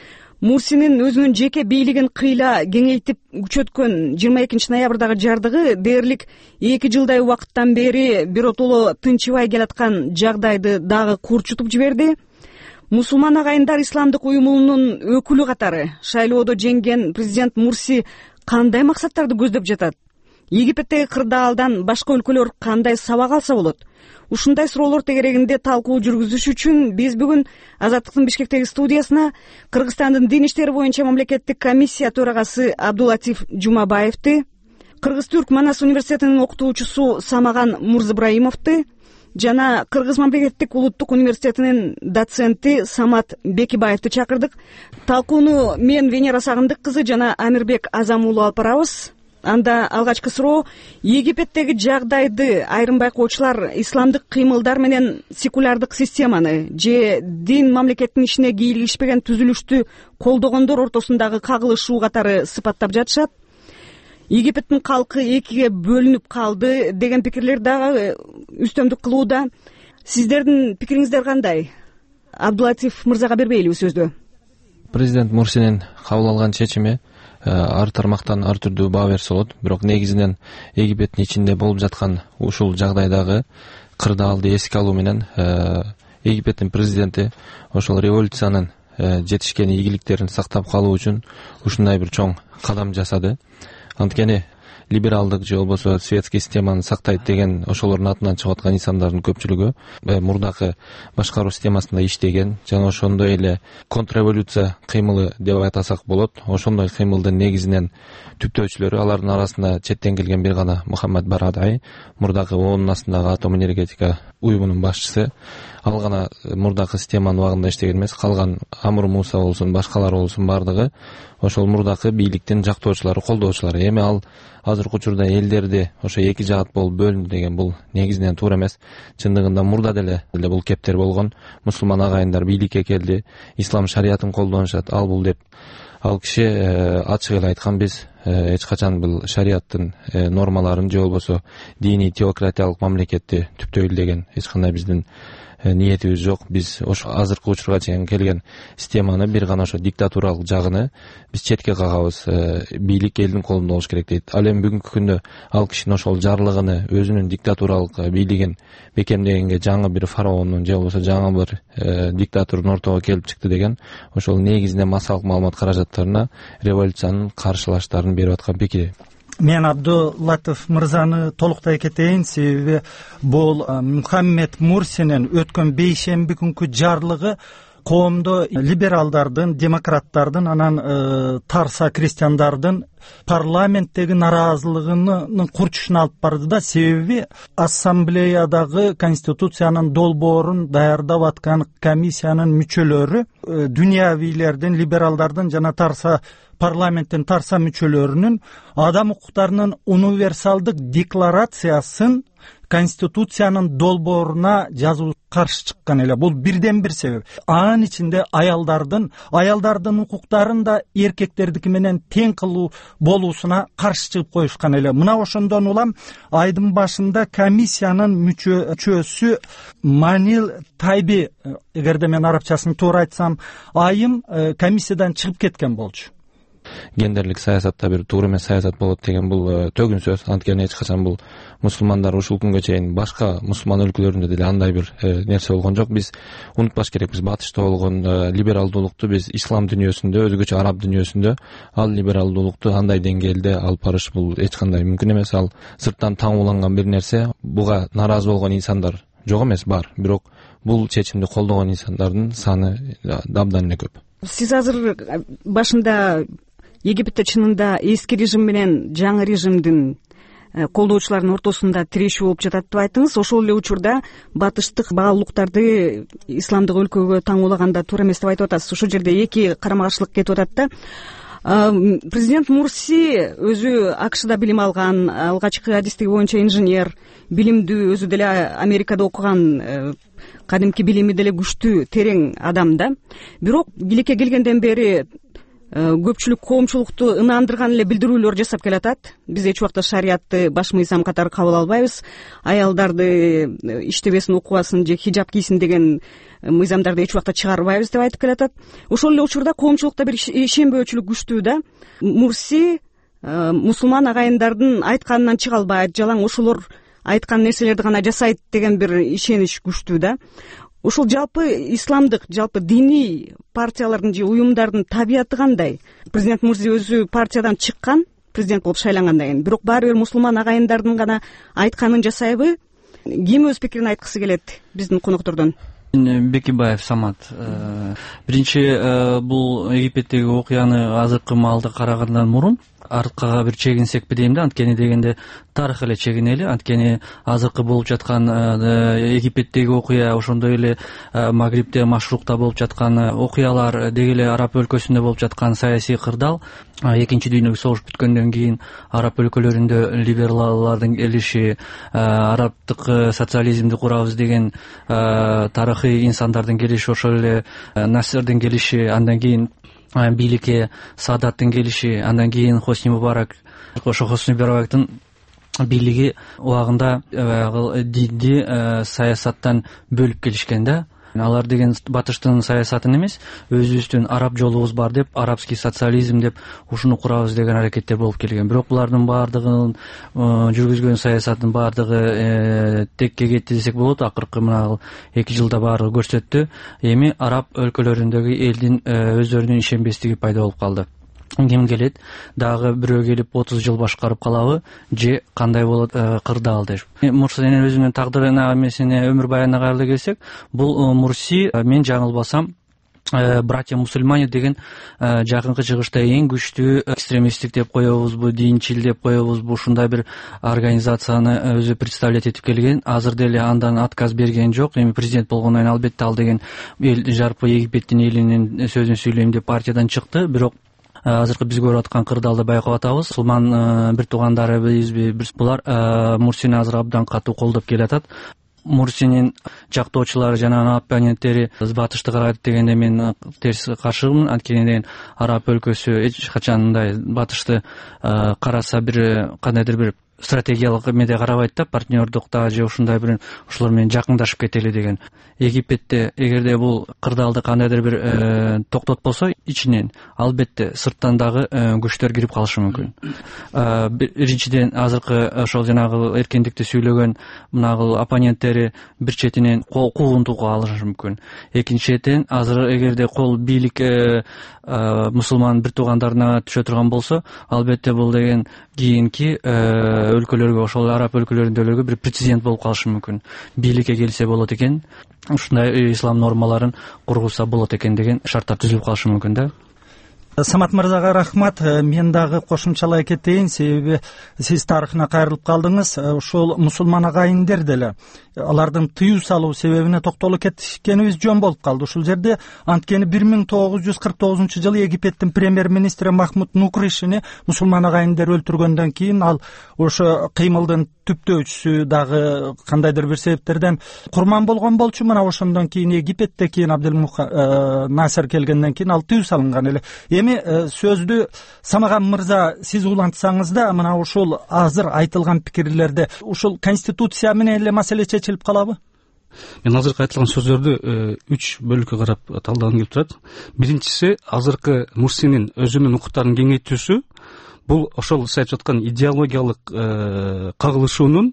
Speaker 12: Мурсинин өзүнүн жеке бийлигин кыйла кеңейтип күчөткөн 22 ноябрдагы жардыгы дээрлик 2 жылдай убакыттан бери биротоло тынчыбай келаткан жагдайды дагы курчутуп жиберди. Мусулман агайындар исламдык уюмунун өкүлү катары шайлоодо жеңген президент Мурси кандай максаттарды көздөп жатат? Египеттеги кырдаалдан башка өлкөлөр кандай сабак алса болот? Ушундай суроолор тегерегинде талкуу жүргүзүш үчүн биз бүгүн Азаттыктын Бишкектеги студиясына Кыргызстандын дин иштери боюнча мамлекеттик комиссия төрагасы Абдулатиф Жумабаевди, Кыргыз-Түрк Манас университетинин окутуучусу Самаган Мурзыбраимовду жана Кыргыз мамлекеттик улуттук университетинин доценти Самат Бекибаевди чакырдык. Талкууну мен Венера Сагындык кызы жана Амирбек Азам уулу алып барабыз. Анда алгачкы суроо: Египеттеги жагдайды айрым байкоочулар исламдык кыймылдар менен секулярдык системаны же дин мамлекеттин ишине кийлигишпеген түзүлүштү колдогондор ортосундагы кагылышуу катары сыпаттап жатышат. Египеттин калкы экиге бөлүнүп калды деген пикирлер дагы үстөмдүк кылууда. Сиздердин пикириңиздер кандай? Абдулатиф мырзага бербейлиби сөздү?
Speaker 21: Президент Мурсинин кабыл алган чечими ар тармактан ар түрдүү баа берсе болот. Бирок негизинен Египеттин ичинде болуп жаткан ушул жагдайдагы кырдаалды эске алуу менен Египеттин президенти ошол революциянын жетишкен ийгиликтерин сактап калуу үчүн ушундай бир чоң кадам жасады. Анткени либералдык же болбосо светский системаны сактайт деген ошолордун атынан чыгып аткан инсандардын көпчүлүгү мурдакы башкаруу системасында иштеген жана ошондой эле контрреволюция кыймылы деп айтасак болот. Ошондой кыймылдын негизинен түптөөчүлөрү, алардын арасында четтен келген бир гана Мухаммад Барадай, мурдакы ООНдун астындагы атом энергетика уюмунун башчысы. Ал гана мурдакы системанын убагында иштеген эмес, калган Амур Муса болсун, башкалар болсун бардыгы ошол мурдакы бийликтин жактоочулары, колдоочулары. Эми ал азыркы учурда элдерди ошо эки жаат болуп бөлүндү деген бул негизинен туура эмес. Чындыгында мурда деле бул кептер болгон. Мусулман агайындар бийликке келди, ислам шариятын колдонушат, ал бул деп. Ал киши ачык эле айткан, биз эч качан бул шариаттын нормаларын же болбосо диний теократиялык мамлекетти түптөйлү деген эч кандай биздин ниетибиз жок. Биз ошо азыркы учурга чейин келген системаны, бир гана ошо диктатуралык жагыны биз четке кагабыз. Бийлик элдин колунда болуш керек дейт. Ал эми бүгүнкү күндө ал кишинин ошол жарлыгыны, өзүнүн диктатуралык бийлигин бекемдегенге жаңы бир фараондун же болбосо жаңы бир диктатурдун ортого келип чыкты деген ошол негизинен массалык маалымат каражаттарына революциянын каршылаштарын берип аткан пикири.
Speaker 22: Мен Абдулатиф мырзаны толуктай кетейин, себеби бул Мухаммед Мурсинин өткөн бейшемби күнкү жарлыгы коомдо либералдардын, демократтардын, анан тарса крестьяндардын парламенттеги нараазылыгынын курчушуна алып барды да. Себеби ассамблеядагы конституциянын долбоорун даярдап аткан комиссиянын мүчөлөрү дүниявийлердин, либералдардын жана тарса парламенттин тарса мүчөлөрүнүн адам укуктарынын универсалдык декларациясын конституциянын долбооруна жазуу каршы чыккан эле. Бул бирден бир себеп. Анын ичинде аялдардын укуктарын да эркектердики менен тең кылуу болуусуна каршы чыгып коюшкан эле. Мына ошондон улам айдын башында комиссиянын мүчөсү Манил Тайби, эгерде мен арабчасын туура айтсам, айым комиссиядан чыгып кеткен болчу.
Speaker 21: Гендерлик саясатта бир туура эмес саясат болот деген бул төгүн сөз. Анткени эч качан бул мусулмандар ушул күнгө чейин башка мусулман өлкөлөрүндө деле андай бир нерсе болгон жок. Биз унутпаш керек, биз батышта болгон либералдуулукту биз ислам дүйнөсүндө, өзгөчө араб дүйнөсүндө ал либералдуулукту андай деңгээлде алып барыш бул эч кандай мүмкүн эмес. Ал сырттан таңууланган бир нерсе. Буга нааразы болгон инсандар жок эмес, бар. Бирок бул чечимди колдогон инсандардын саны абдан эле көп.
Speaker 12: Сиз азыр башында Египетте чынында эски режим менен жаңы режимдин колдоочулардын ортосунда тирешүү болуп жатат деп айттыңыз. Ошол эле учурда батыштык баалуулуктарды исламдык өлкөгө таңуулаганда туура эмес деп айтып атасыз. Ошол жерде эки карама каршылык кетип атат да. Президент Мурси өзү АКШда билим алган, алгачкы адистиги боюнча инженер, билимдүү, өзү деле Америкада окуган, кадимки билими деле күчтүү, терең адам да. Бирок билекке келгенден бери көпчүлүк коомчулукту ынаандырган эле билдирүүлөр жасап келатат. Биз эч убакта шариятты баш мыйзам катары кабыл албайбыз. Аялдарды иштебесин, окубасын же хиджаб кийсин деген мыйзамдарды эч убакта чыгарбайбыз деп айтып келатат. Ошол эле учурда коомчулукта бир ишенбөөчүлүк күчтүү да. Мурси мусулман агайындардын айтканынан чыга албайт, жалаң ошолор айткан нерселерди гана жасайт деген бир ишенич күчтүү да. Ушул жалпы исламдык, жалпы диний партиялардын же уюмдардын табияты кандай? Президент Мурси өзү партиядан чыккан, президент болуп шайлангандан кийин, бирок баары бир мусулман агайындардын гана айтканын жасайбы? Ким өз пикирин айткысы келет биздин коноктордон?
Speaker 2: Бекибаев Самат. Биринчи, бул Египеттеги окуяны азыркы маалда карагандан мурун арткага бир чегинсекпи дейм да. Анткени дегенде тарых эле чегинели. Анткени азыркы болуп жаткан Египеттеги окуя, ошондой эле Магрибте, Машрукта болуп жаткан окуялар, деги эле араб өлкөсүндө болуп жаткан саясий кырдаал, экинчи дүйнөлүк согуш бүткөндөн кийин араб өлкөлөрүндө либералдардын келиши, арабтык социализмди курабыз деген тарыхый инсандардын келиши, ошол эле Насырдын келиши, андан кийин бийликке Саадаттын келиши, андан кийин Хосни Мубарак, ошо Хосни Мубарактын бийлиги убагында динди саясаттан бөлүп келишкен да. Алар деген батыштын саясатын эмес, өзүбүздүн араб жолубуз бар деп, арабский социализм деп ушуну курабыз деген аракеттер болуп келген. Бирок булардын баардыгынын жүргүзгөн саясаттын баардыгы текке кетти десек болот. Акыркы мына 2 жылда баары көрсөттү. Эми араб өлкөлөрүндөгү элдин өздөрүнүн ишенбестиги пайда болуп калды. Ким келет, дагы бирөө келип 30 жыл башкарып калабы, же кандай болот кырдаал деп. Мурсинин өзүнүн тагдырына, эмесине, өмүр баянына кайрыла келсек, бул Мурси, мен жаңылбасам, братья мусульмане деген жакынкы чыгышта эң күчтүү экстремисттик деп коебузбу, динчил деп коебузбу, ушундай бир организацияны өзү представлять этип келген. Азыр деле андан отказ берген жок. Эми президент болгондон кийин албетте ал деген эл, жарпы Египеттин элинин сөзүн сүйлөйм деп партиядан чыкты. Бирок азыркы биз көрүп аткан кырдаалды байкап атабыз. Мусулман бир туугандарыбызбы, булар Мурсини азыр абдан катуу колдоп келатат. Мурсинин жактоочулары жана оппоненттери батышты карайт дегенде мен терс каршымын. Анткени араб өлкөсү эч качан мындай батышты караса бир кандайдыр бир стратегиялык эмеде карабайт да, партнердукта же ушундай бир ошолор менен жакындашып кетели деген. Эгипетте эгерде бул кырдаалды кандайдыр бир токтотпосо ичинен, албетте сырттан дагы күчтөр кирип калышы мүмкүн. Биринчиден азыркы ошол жанагы эркиндикти сүйлөгөн мынагы оппоненттери бир четинен куугунтууга алышы мүмкүн. Экинчи четен азыр эгерде кол бийлик мусулман бир туугандарына түшө турган болсо, албетте бул деген кийинки өлкөлөргө, ошол араб өлкөлөрүндөгүлөргө бир прецедент болуп калышы мүмкүн. Бийликке келсе болот экен, ушундай ислам нормаларын кургузса болот экен деген шарттар түзүлүп калышы мүмкүн да.
Speaker 22: Самат мырзага рахмат. Мен дагы кошумчалай кетейин, себеби сиз тарыхына кайрылып калдыңыз. Ушул мусулман агайындар деле алардын тыюу салуу себебине токтолуп кеткенибиз жөн болуп калды. Ушул жерде анткени 1949-жылы Египеттин премьер-министри Махмуд Нукришини мусулман агайындар өлтүргөндөн кийин ал ошо кыймылдын түптөөчүсү дагы кандайдыр бир себептерден курман болгон болчу. Мына ошондон кийин Египетте кийин Насер келгенден кийин ал тыюу салынган эле. Эми сөздү Самаган мырза сиз улантсаңыз да, мына ушул азыр айтылган пикирлерде ушул конституция менен эле маселе чечилип калабы?
Speaker 7: Мен азыркы айтылган сөздөрдү 3 бөлүккө карап талдагым келип турат. Биринчиси, азыркы Мурсинин өзүнүн укуктарын кеңейтүүсү. Бул ошол сиз айтып жаткан идеологиялык кагылышуунун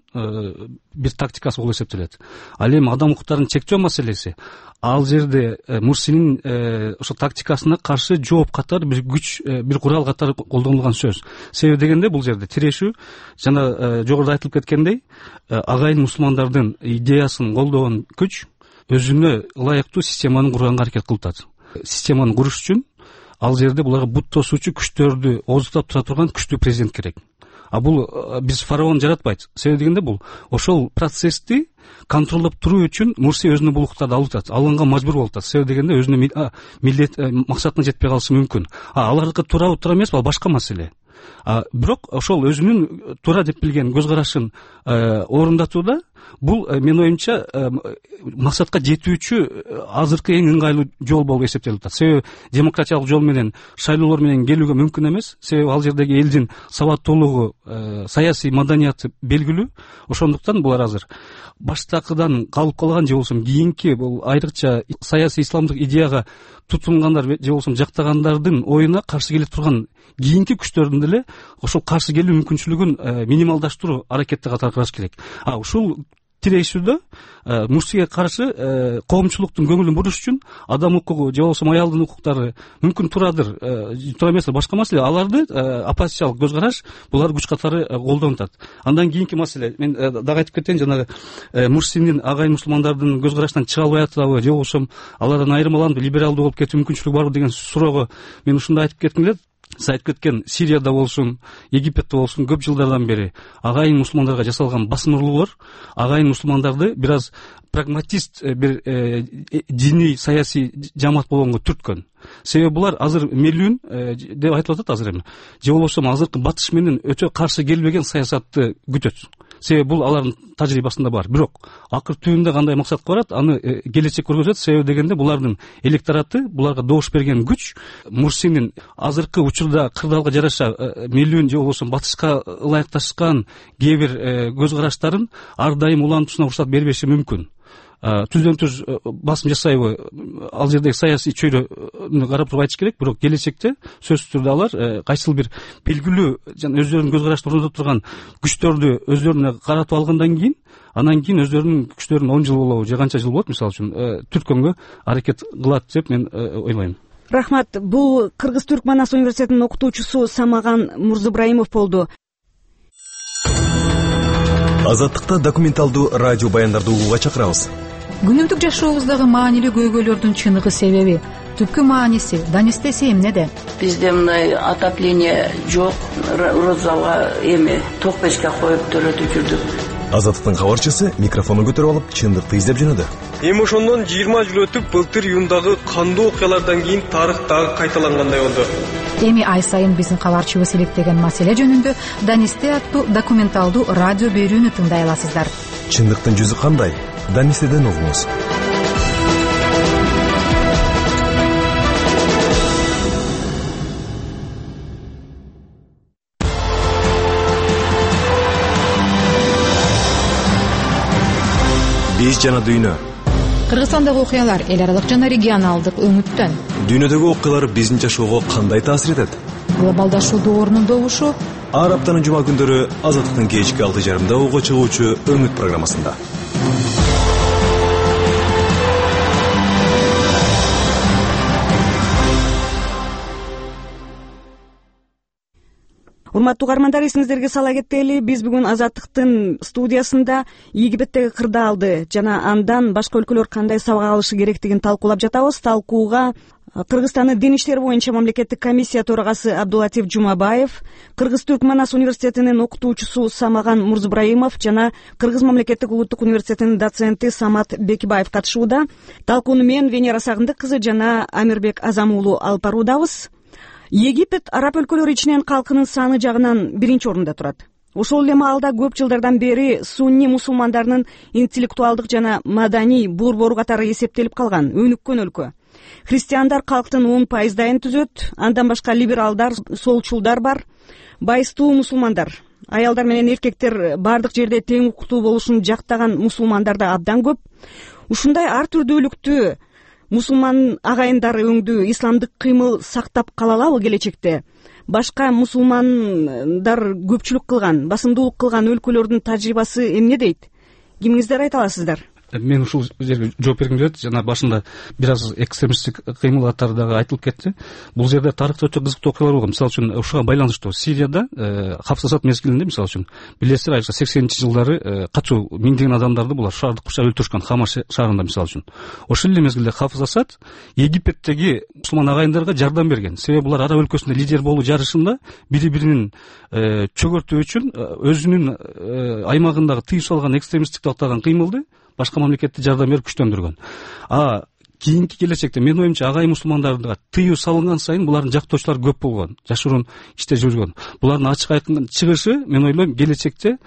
Speaker 7: бир тактикасы болуп эсептелет. Ал эми адам укуктарын чектөө маселеси, ал жерде Мурсинин ошол тактикасына каршы жооп катары бир күч, бир курал катары колдонулган сөз. Себеби дегенде бул жерде тирешүү, жана жогоруда айтылып кеткендей, агайын мусулмандардын идеясын колдогон күч өзүнө ылайыктуу системаны курганга аракет кылып атат. Системаны куруш үчүн ал жерде буларга бут тосуучу күчтөрдү ооздуктап тура турган күчтүү президент керек. А бул биз фараон жаратпайт. Себеби дегенде бул ошол процессти контролдоп туруу үчүн Мурси өзүнө бул укуктарды алып атат, алганга мажбур болуп атат. Себеби дегенде өзүнүн милдет максатына жетпей калышы мүмкүн. Алардыкы туурабы туура эмеспи, ал башка маселе. Бирок ошол өзүнүн туура деп билген көз карашын орундатууда бул менин оюмча максатка жетүүчү азыркы эң ыңгайлуу жол болуп эсептелип атат. Себеби демократиялык жол менен, шайлоолор менен келүүгө мүмкүн эмес. Себеби ал жердеги элдин сабаттуулугу, саясий маданияты белгилүү. Ошондуктан булар азыр баштакыдан калып калган же болбосо кийинки бул айрыкча саясий исламдык идеяга тутунгандар же болбосо жактагандардын оюна каршы келе турган кийинки күчтөрдүн деле ошол каршы келүү мүмкүнчүлүгүн минималдаштыруу аракети катары караш керек. Ушул тирешүүдө Мурсиге каршы коомчулуктун көңүлүн буруш үчүн адам укугу же болбосо аялдын укуктары мүмкүн турадыр, туура эмес, башка маселе. Аларды оппозициялык көз караш булар күч катары колдонуп атат. Андан кийинки маселе, мен дагы айтып кетейин, жанагы Мурсинин агайын мусулмандардын көз карашынан чыга албай атабы же болбосо алардан айырмаланып либералдуу болуп кетүү мүмкүнчүлүгү барбы деген суроого мен ушундай айтып кетким келет. Сиз айтып кеткен Сирияда болсун, Египетте болсун, көп жылдардан бери агайын мусулмандарга жасалган басым уруулар агайын мусулмандарды бир аз прагматист бир диний саясий жамаат болгонго түрткөн. Себеби булар азыр мелүүн деп айтылып атат азыр эми. Же болбосо азыркы батыш менен өтө каршы келбеген саясатты күтөт. Себеби бул алардын тажрыйбасында бар. Бирок акыр түбүндө кандай максатка барат, аны келечек көргөзөт. Себеби дегенде булардын электораты, буларга добуш берген күч Мурсинин азыркы учурда кырдаалга жараша мелүүн же болбосо батышка ылайыкташкан кээ бир көз караштарын ар дайым улантуусуна уруксат бербеши мүмкүн. Түздөн түз басым жасайбы, ал жердеги саясий чөйрөнү карап туруп айтыш керек. Бирок келечекте сөзсүз түрдө алар кайсыл бир белгилүү жана өздөрүнүн көз карашын орундоп турган күчтөрдү өздөрүнө каратып алгандан кийин, анан кийин өздөрүнүн күчтөрүн 10 жыл болобу же канча жыл болот мисалы үчүн түрткөнгө аракет кылат деп мен ойлойм.
Speaker 12: Рахмат. Бул Кыргыз-Түрк Манас университетинин окутуучусу Самаган Мурзубраимов болду.
Speaker 13: Азаттыкта документалдуу радио баяндарды угууга чакырабыз.
Speaker 15: Күнүмдүк жашообуздагы маанилүү көйгөйлөрдүн чыныгы себеби, түпкү мааниси, данистеси эмнеде?
Speaker 8: Бизде мындай отопление жок, розалга эми ток печке коюп төрөтүп жүрдүк.
Speaker 13: Азаттыктын кабарчысы микрофону көтөрүп алып, чындыкты издеп жөнөдү.
Speaker 23: Эми ошондон 20 жыл өтүп, былтыр июндагы кандуу окуялардан кийин тарых дагы кайталангандай болду.
Speaker 15: Эми ай сайын биздин кабарчыбыз иликтеген маселе жөнүндө Данисте аттуу документалдуу радио берүүнү тыңдай аласыздар.
Speaker 13: Чындыктын жүзү кандай? Данистеден угуңуз. Биз жана дүйнө.
Speaker 15: Кыргызстандагы окуялар эл аралык жана регионалдык өңүттөн.
Speaker 13: Дүйнөдөгү окуялар биздин жашоого кандай таасир этет?
Speaker 15: Глобалдашуу доорунун добушу.
Speaker 13: Ар аптанын жума күндөрү Азаттыктын кечки 6:30 угууга чыгуучу Өңүт программасында.
Speaker 12: урматтуу угармандар, эсиңиздерге сала кетели, биз бүгүн Азаттыктын студиясында Египеттеги кырдаалды жана андан башка өлкөлөр кандай сабак алышы керектигин талкуулап жатабыз. Талкууга Кыргызстандын дин иштери боюнча мамлекеттик комиссия төрагасы Абдулатиф Жумабаев, Кыргыз-Түрк Манас университетинин окутуучусу Самаган Мурзыбраимов жана Кыргыз мамлекеттик улуттук университетинин доценти Самат Бекибаев катышууда. Талкууну мен Венера Сагындык кызы жана Амирбек Азам уулу алып баруудабыз. Египет араб өлкөлөрү ичинен калкынын саны жагынан биринчи орунда турат. Ошол эле маалда көп жылдардан бери сунни мусулмандарынын интеллектуалдык жана маданий борбору катары эсептелип калган өнүккөн өлкө. Христиандар калктын 10%-дайын түзөт, андан башка либералдар, солчулдар бар, байыстуу мусулмандар. Аялдар менен эркектер бардык жерде тең укуктуу болушун жактаган мусулмандар да абдан көп. Ушундай ар түрдүүлүктү мусулман агайындары өңдүү исламдык кыймыл сактап кала алабы келечекте? Башка мусулмандар көпчүлүк кылган, басымдуулук кылган өлкөлөрдүн тажрыйбасы эмне дейт? Кимиңиздер айта аласыздар?
Speaker 7: Мен ушул жерге жооп бергим келет. Жана башында бир аз экстремисттик кыймыл аттары дагы айтылып кетти. Бул жерде тарыхта өтө кызыктуу окуялар болгон. Мисалы үчүн ушуга байланыштуу Сирияда Хафыз Асад мезгилинде, мисалы үчүн билесиздер, айрыкча 80-жылдары качуу миңдеген адамдарды булар шаарды курчап өлтүрүшкөн, Хама шаарында, мисалы үчүн. Ошол эле мезгилде Хафыз Асад Египеттеги мусулман агайындарга жардам берген. Себеби булар араб өлкөсүндө лидер болуу жарышында бири-биринин чөгөртүү үчүн өзүнүн аймагындагы тыюу салган экстремисттик тактаган кыймылды башка мамлекетти жардам берип күчтөндүргөн. Кийинки келечекте менин оюмча агай мусулмандарга тыюу салынган сайын булардын жактоочулары көп болгон, жашыруун иште жүргөн. Булардын ачык айкын чыгышы, мен ойлойм, келечекте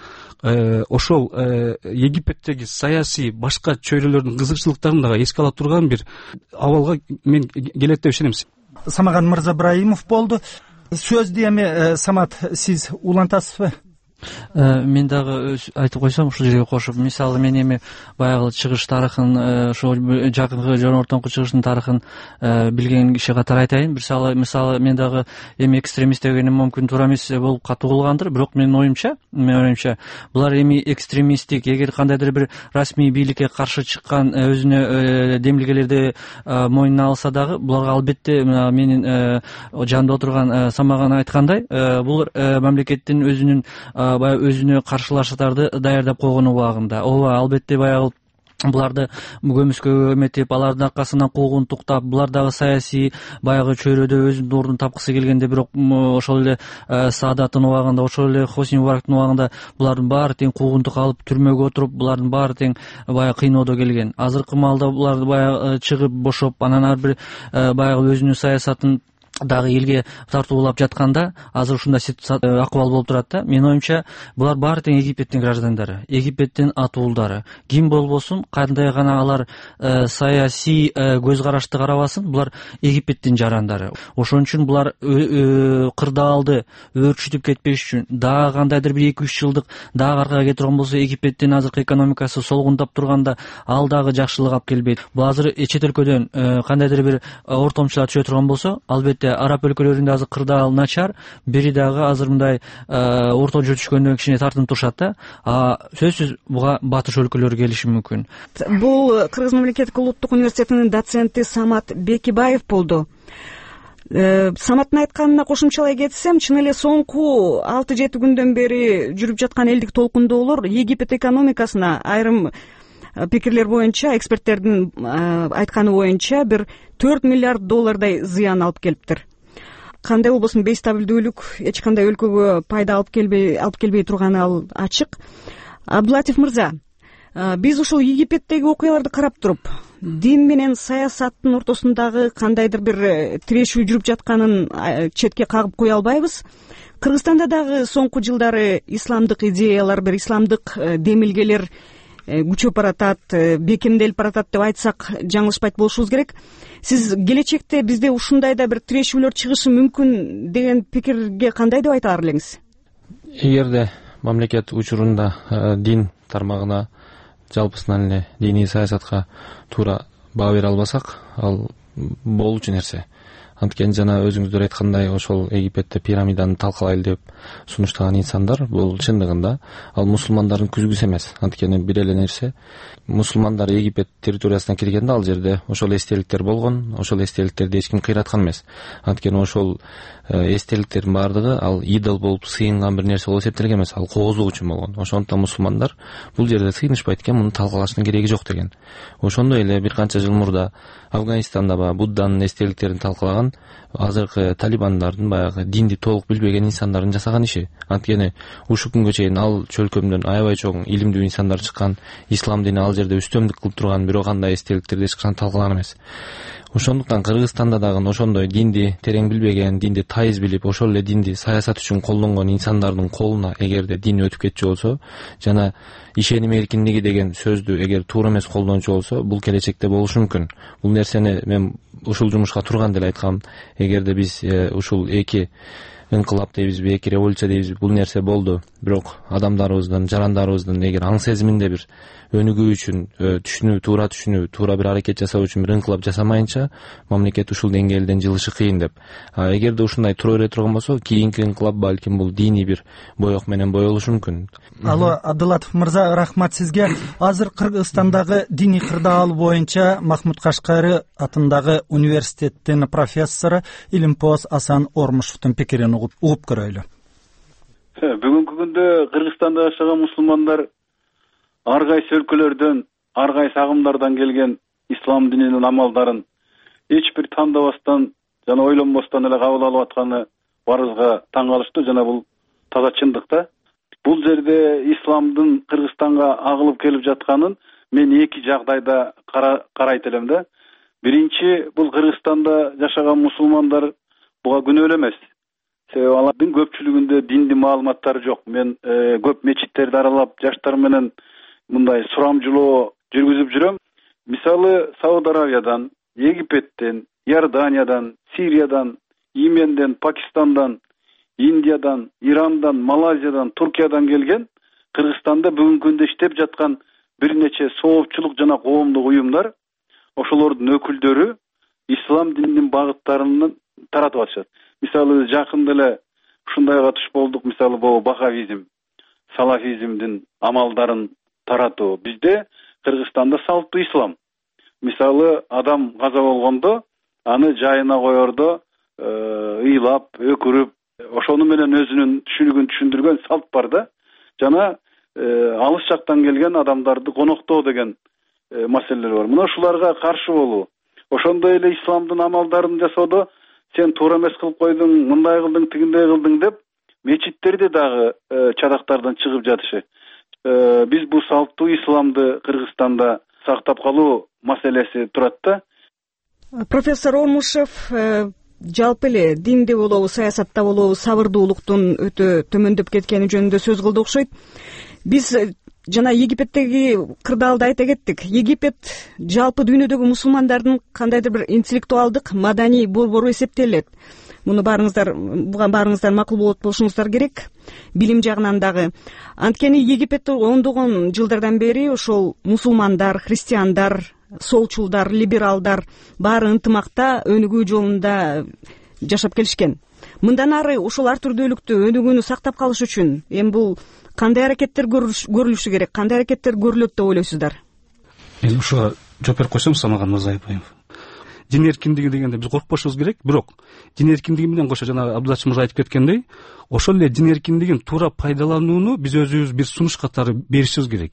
Speaker 7: ошол Египеттеги саясий башка чөйрөлөрдүн кызыкчылыктарын дагы эске ала турган бир абалга мен келет деп ишенем.
Speaker 22: Самаган Мырзабраимов болду. Сөздү эми Самат, сиз улантасызбы?
Speaker 2: Мен дагы айтып койсом, ушул жерге кошуп, мисалы мен эми баягы чыгыш тарыхын, ошол жакынкы жана ортоңку чыгыштын тарыхын билген киши катары айтайын. Мисалы мен дагы эми экстремист дегеним мүмкүн туура эмес болуп катуу кылгандыр, бирок менин оюмча булар эми экстремисттик, эгер кандайдыр бир расмий бийликке каршы чыккан өзүнө демилгелерди мойнуна алса дагы, буларга албетте менин жанымда отурган Самаган айткандай, бул мамлекеттин өзүнө каршылаштарды даярдап койгон убагында. Ооба, албетте баягы буларды көмүскөгө эметип, алардын аркасынан куугунтуктап, булар дагы саясий баягы чөйрөдө өзүнүн ордун тапкысы келгенде, бирок ошол эле Саадаттын убагында, ошол эле Хосни Мубарактын убагында булардын баары тең куугунтук алып түрмөгө отуруп, булардын баары тең баягы кыйноодо келген. Азыркы маалда булар баягы чыгып бошоп, анан ар бир баягы өзүнүн саясатын дагы элге тартуулап жатканда азыр ушундай акыбал болуп турат да. Менин оюмча булар баары тең Египеттин граждандары, Египеттин атуулдары. Ким болбосун, кандай гана алар саясий көз карашты карабасын, булар Египеттин жарандары. Ошон үчүн булар кырдаалды өөрчүтүп кетпеш үчүн дагы кандайдыр бир 2-3 жылдык дагы аркага кетирген болсо, Египеттин азыркы экономикасы солгундап турганда ал дагы жакшылык алып келбейт. Бул азыр чет өлкөдөн кандайдыр бир ортомчулар түшө турган болсо, албетте араб өлкөлөрүндө азыр кырдаал начар, бири дагы азыр мындай ортого түшкөндө кичине тартынып турушат да. Сөзсүз буга батыш өлкөлөрү келиши мүмкүн.
Speaker 12: Бул Кыргыз мамлекеттик улуттук университетинин доценти Самат Бекибаев болду. Саматтын айтканына кошумчалай кетсем, чын эле соңку 6-7 күндөн бери жүрүп жаткан элдик толкундоолор Египет экономикасына айрым пикирлер боюнча, эксперттердин айтканы боюнча бир $4 миллиард зыян алып келиптир. Кандай болбосун бейстабилдүүлүк эч кандай өлкөгө пайда алып келбей турганы ал ачык. Абдулатиф мырза, биз ушул Египеттеги окуяларды карап туруп, дин менен саясаттын ортосундагы кандайдыр бир тирешүү жүрүп жатканын четке кагып кое албайбыз. Кыргызстанда дагы соңку жылдары исламдык идеялар, бир исламдык демилгелер күчөп баратат, бекемделип баратат деп айтсак жаңылышпайт болушубуз керек. Сиз келечекте бизде ушундай да бир тирешүүлөр чыгышы мүмкүн деген пикирге кандай деп айта алар элеңиз?
Speaker 21: Эгерде мамлекет учурунда дин тармагына, жалпысынан эле диний саясатка туура баа бере албасак, ал болуучу нерсе. Анткени жана өзүңүздөр айткандай ошол Египетте пирамиданы талкалайлы деп сунуштаган инсандар бул чындыгында ал мусулмандардын күзгүсү эмес. Анткени бир эле нерсе, мусулмандар Египет территориясына киргенде ал жерде ошол эстеликтер болгон, ошол эстеликтерди эч ким кыйраткан эмес. Анткени ошол эстеликтердин баардыгы ал идол болуп сыйынган бир нерсе болуп эсептелген эмес, ал коозлук үчүн болгон. Ошондуктан мусулмандар бул жерде сыйынышпайт экен, муну талкалаштын кереги жок деген. Ошондой эле бир канча жыл мурда Афганистанда Будданын эстеликтерин талкалаган азыркы талибандардын баягы динди толук билбеген инсандардын жасаган иши. Анткени ушул күнгө чейин ал чөлкөмдөн аябай чоң илимдүү инсандар чыккан, ислам дини ал жерде үстөмдүк кылып турган, бирок андай эстеликтерди эч качан талкалаган эмес. Ошондуктан Кыргызстанда дагы ошондой динди терең билбеген, динди тайыз билип, ошол эле динди саясат үчүн колдонгон инсандардын колуна эгерде дин өтүп кетчү болсо, жана ишеним эркиндиги деген сөздү эгер туура эмес колдончу болсо, бул келечекте болушу мүмкүн. Бул нерсени мен ушул жумушка турганда эле айткам. Эгерде биз ушул эки ыңкылап дейбизби, эки революция дейбизби, бул нерсе болду. Бирок адамдарыбыздын, жарандарыбыздын эгер аң сезиминде бир өнүгүү үчүн, туура түшүнүү, туура бир аракет жасоо үчүн бир ыңкылап жасамайынча, мамлекет ушул деңгээлден жылышы кыйын деп. Эгерде ушундай тура бере турган болсо, кийинки ыңкылап балким бул диний бир боек менен боелушу мүмкүн.
Speaker 22: Алло, Абдулатов мырза, рахмат сизге. Азыр Кыргызстандагы диний кырдаал боюнча Махмуд Кашкари атындагы университеттин профессору Илимпоз Асан Ормушевдун пикирин угуп көрөйлү.
Speaker 5: Бүгүнкү күндө Кыргызстанда жашаган мусулмандар ар кайсы өлкөлөрдөн, ар кайсы агымдардан келген ислам дининин амалдарын эч бир тандабастан жана ойлонбостон эле кабыл алып атканы баарыбызга таң калыштуу, жана бул таза чындык да. Бул жерде исламдын Кыргызстанга агылып келип жатканын мен эки жагдайда карайт элем да. Биринчи, бул Кыргызстанда жашаган мусулмандар буга күнөөлүү эмес. Себеби алардын көпчүлүгүндө динди маалыматтары жок. Мен көп мечиттерди аралап, жаштар менен мындай сурамжылоо жүргүзүп жүрөм. Мисалы, Сауд Аравиядан, Египеттен, Иорданиядан, Сириядан, Йеменден, Пакистандан, Индиядан, Ирандан, Малайзиядан, Туркиядан келген Кыргызстанда бүгүнкү күндө иштеп жаткан бир нече соопчулук жана коомдук уюмдар, ошолордун өкүлдөрү ислам дининин багыттарын таратып атышат. Мисалы, жакында эле ушундайга туш болдук. Мисалы, бул бахавизм, салафизмдин амалдарын таратуу. Бизде Кыргызстанда салттуу ислам. Мисалы, адам каза болгондо аны жайына коердо ыйлап, өкүрүп, ошону менен өзүнүн түшүнүгүн түшүндүргөн салт бар да. Жана алыс жактан келген адамдарды коноктоо деген маселелер бар. Мына ушуларга каршы болуу. Ошондой эле исламдын амалдарын жасоодо сен туура эмес кылып койдуң, мындай кылдың, тигиндей кылдың деп мечиттерде дагы чадактардан чыгып жатышы. Биз бул салттуу исламды Кыргызстанда сактап калуу маселеси турат да.
Speaker 12: Профессор Ормушев, жалпы эле динде болобу, саясатта болобу, сабырдуулуктун өтө төмөндөп кеткени жөнүндө сөз кылды окшойт. Биз жана Египеттеги кырдаалды айта кеттик. Египет жалпы дүйнөдөгү мусулмандардын кандайдыр бир интеллектуалдык, маданий борбору эсептелет. Буга баарыңыздар макул болушуңуздар керек. Билим жагынан дагы. Анткени Египетте ондогон жылдардан бери ошол мусулмандар, христиандар, солчулдар, либералдар баары ынтымакта өнүгүү жолунда жашап келишкен. Мындан ары ошол ар түрдүүлүктү, өнүгүүнү сактап калыш үчүн эми бул кандай аракеттер көрүлүшү керек, кандай аракеттер көрүлөт деп ойлойсуздар?
Speaker 7: Мен ушуга жооп берип койсом, Самаган мырза Айпаев. Дин эркиндиги дегенде биз коркпошубуз керек, бирок дин эркиндиги менен кошо жана Абдулатов мырза айтып кеткендей, ошол эле дин эркиндигин туура пайдаланууну биз өзүбүз бир сунуш катары беришибиз керек.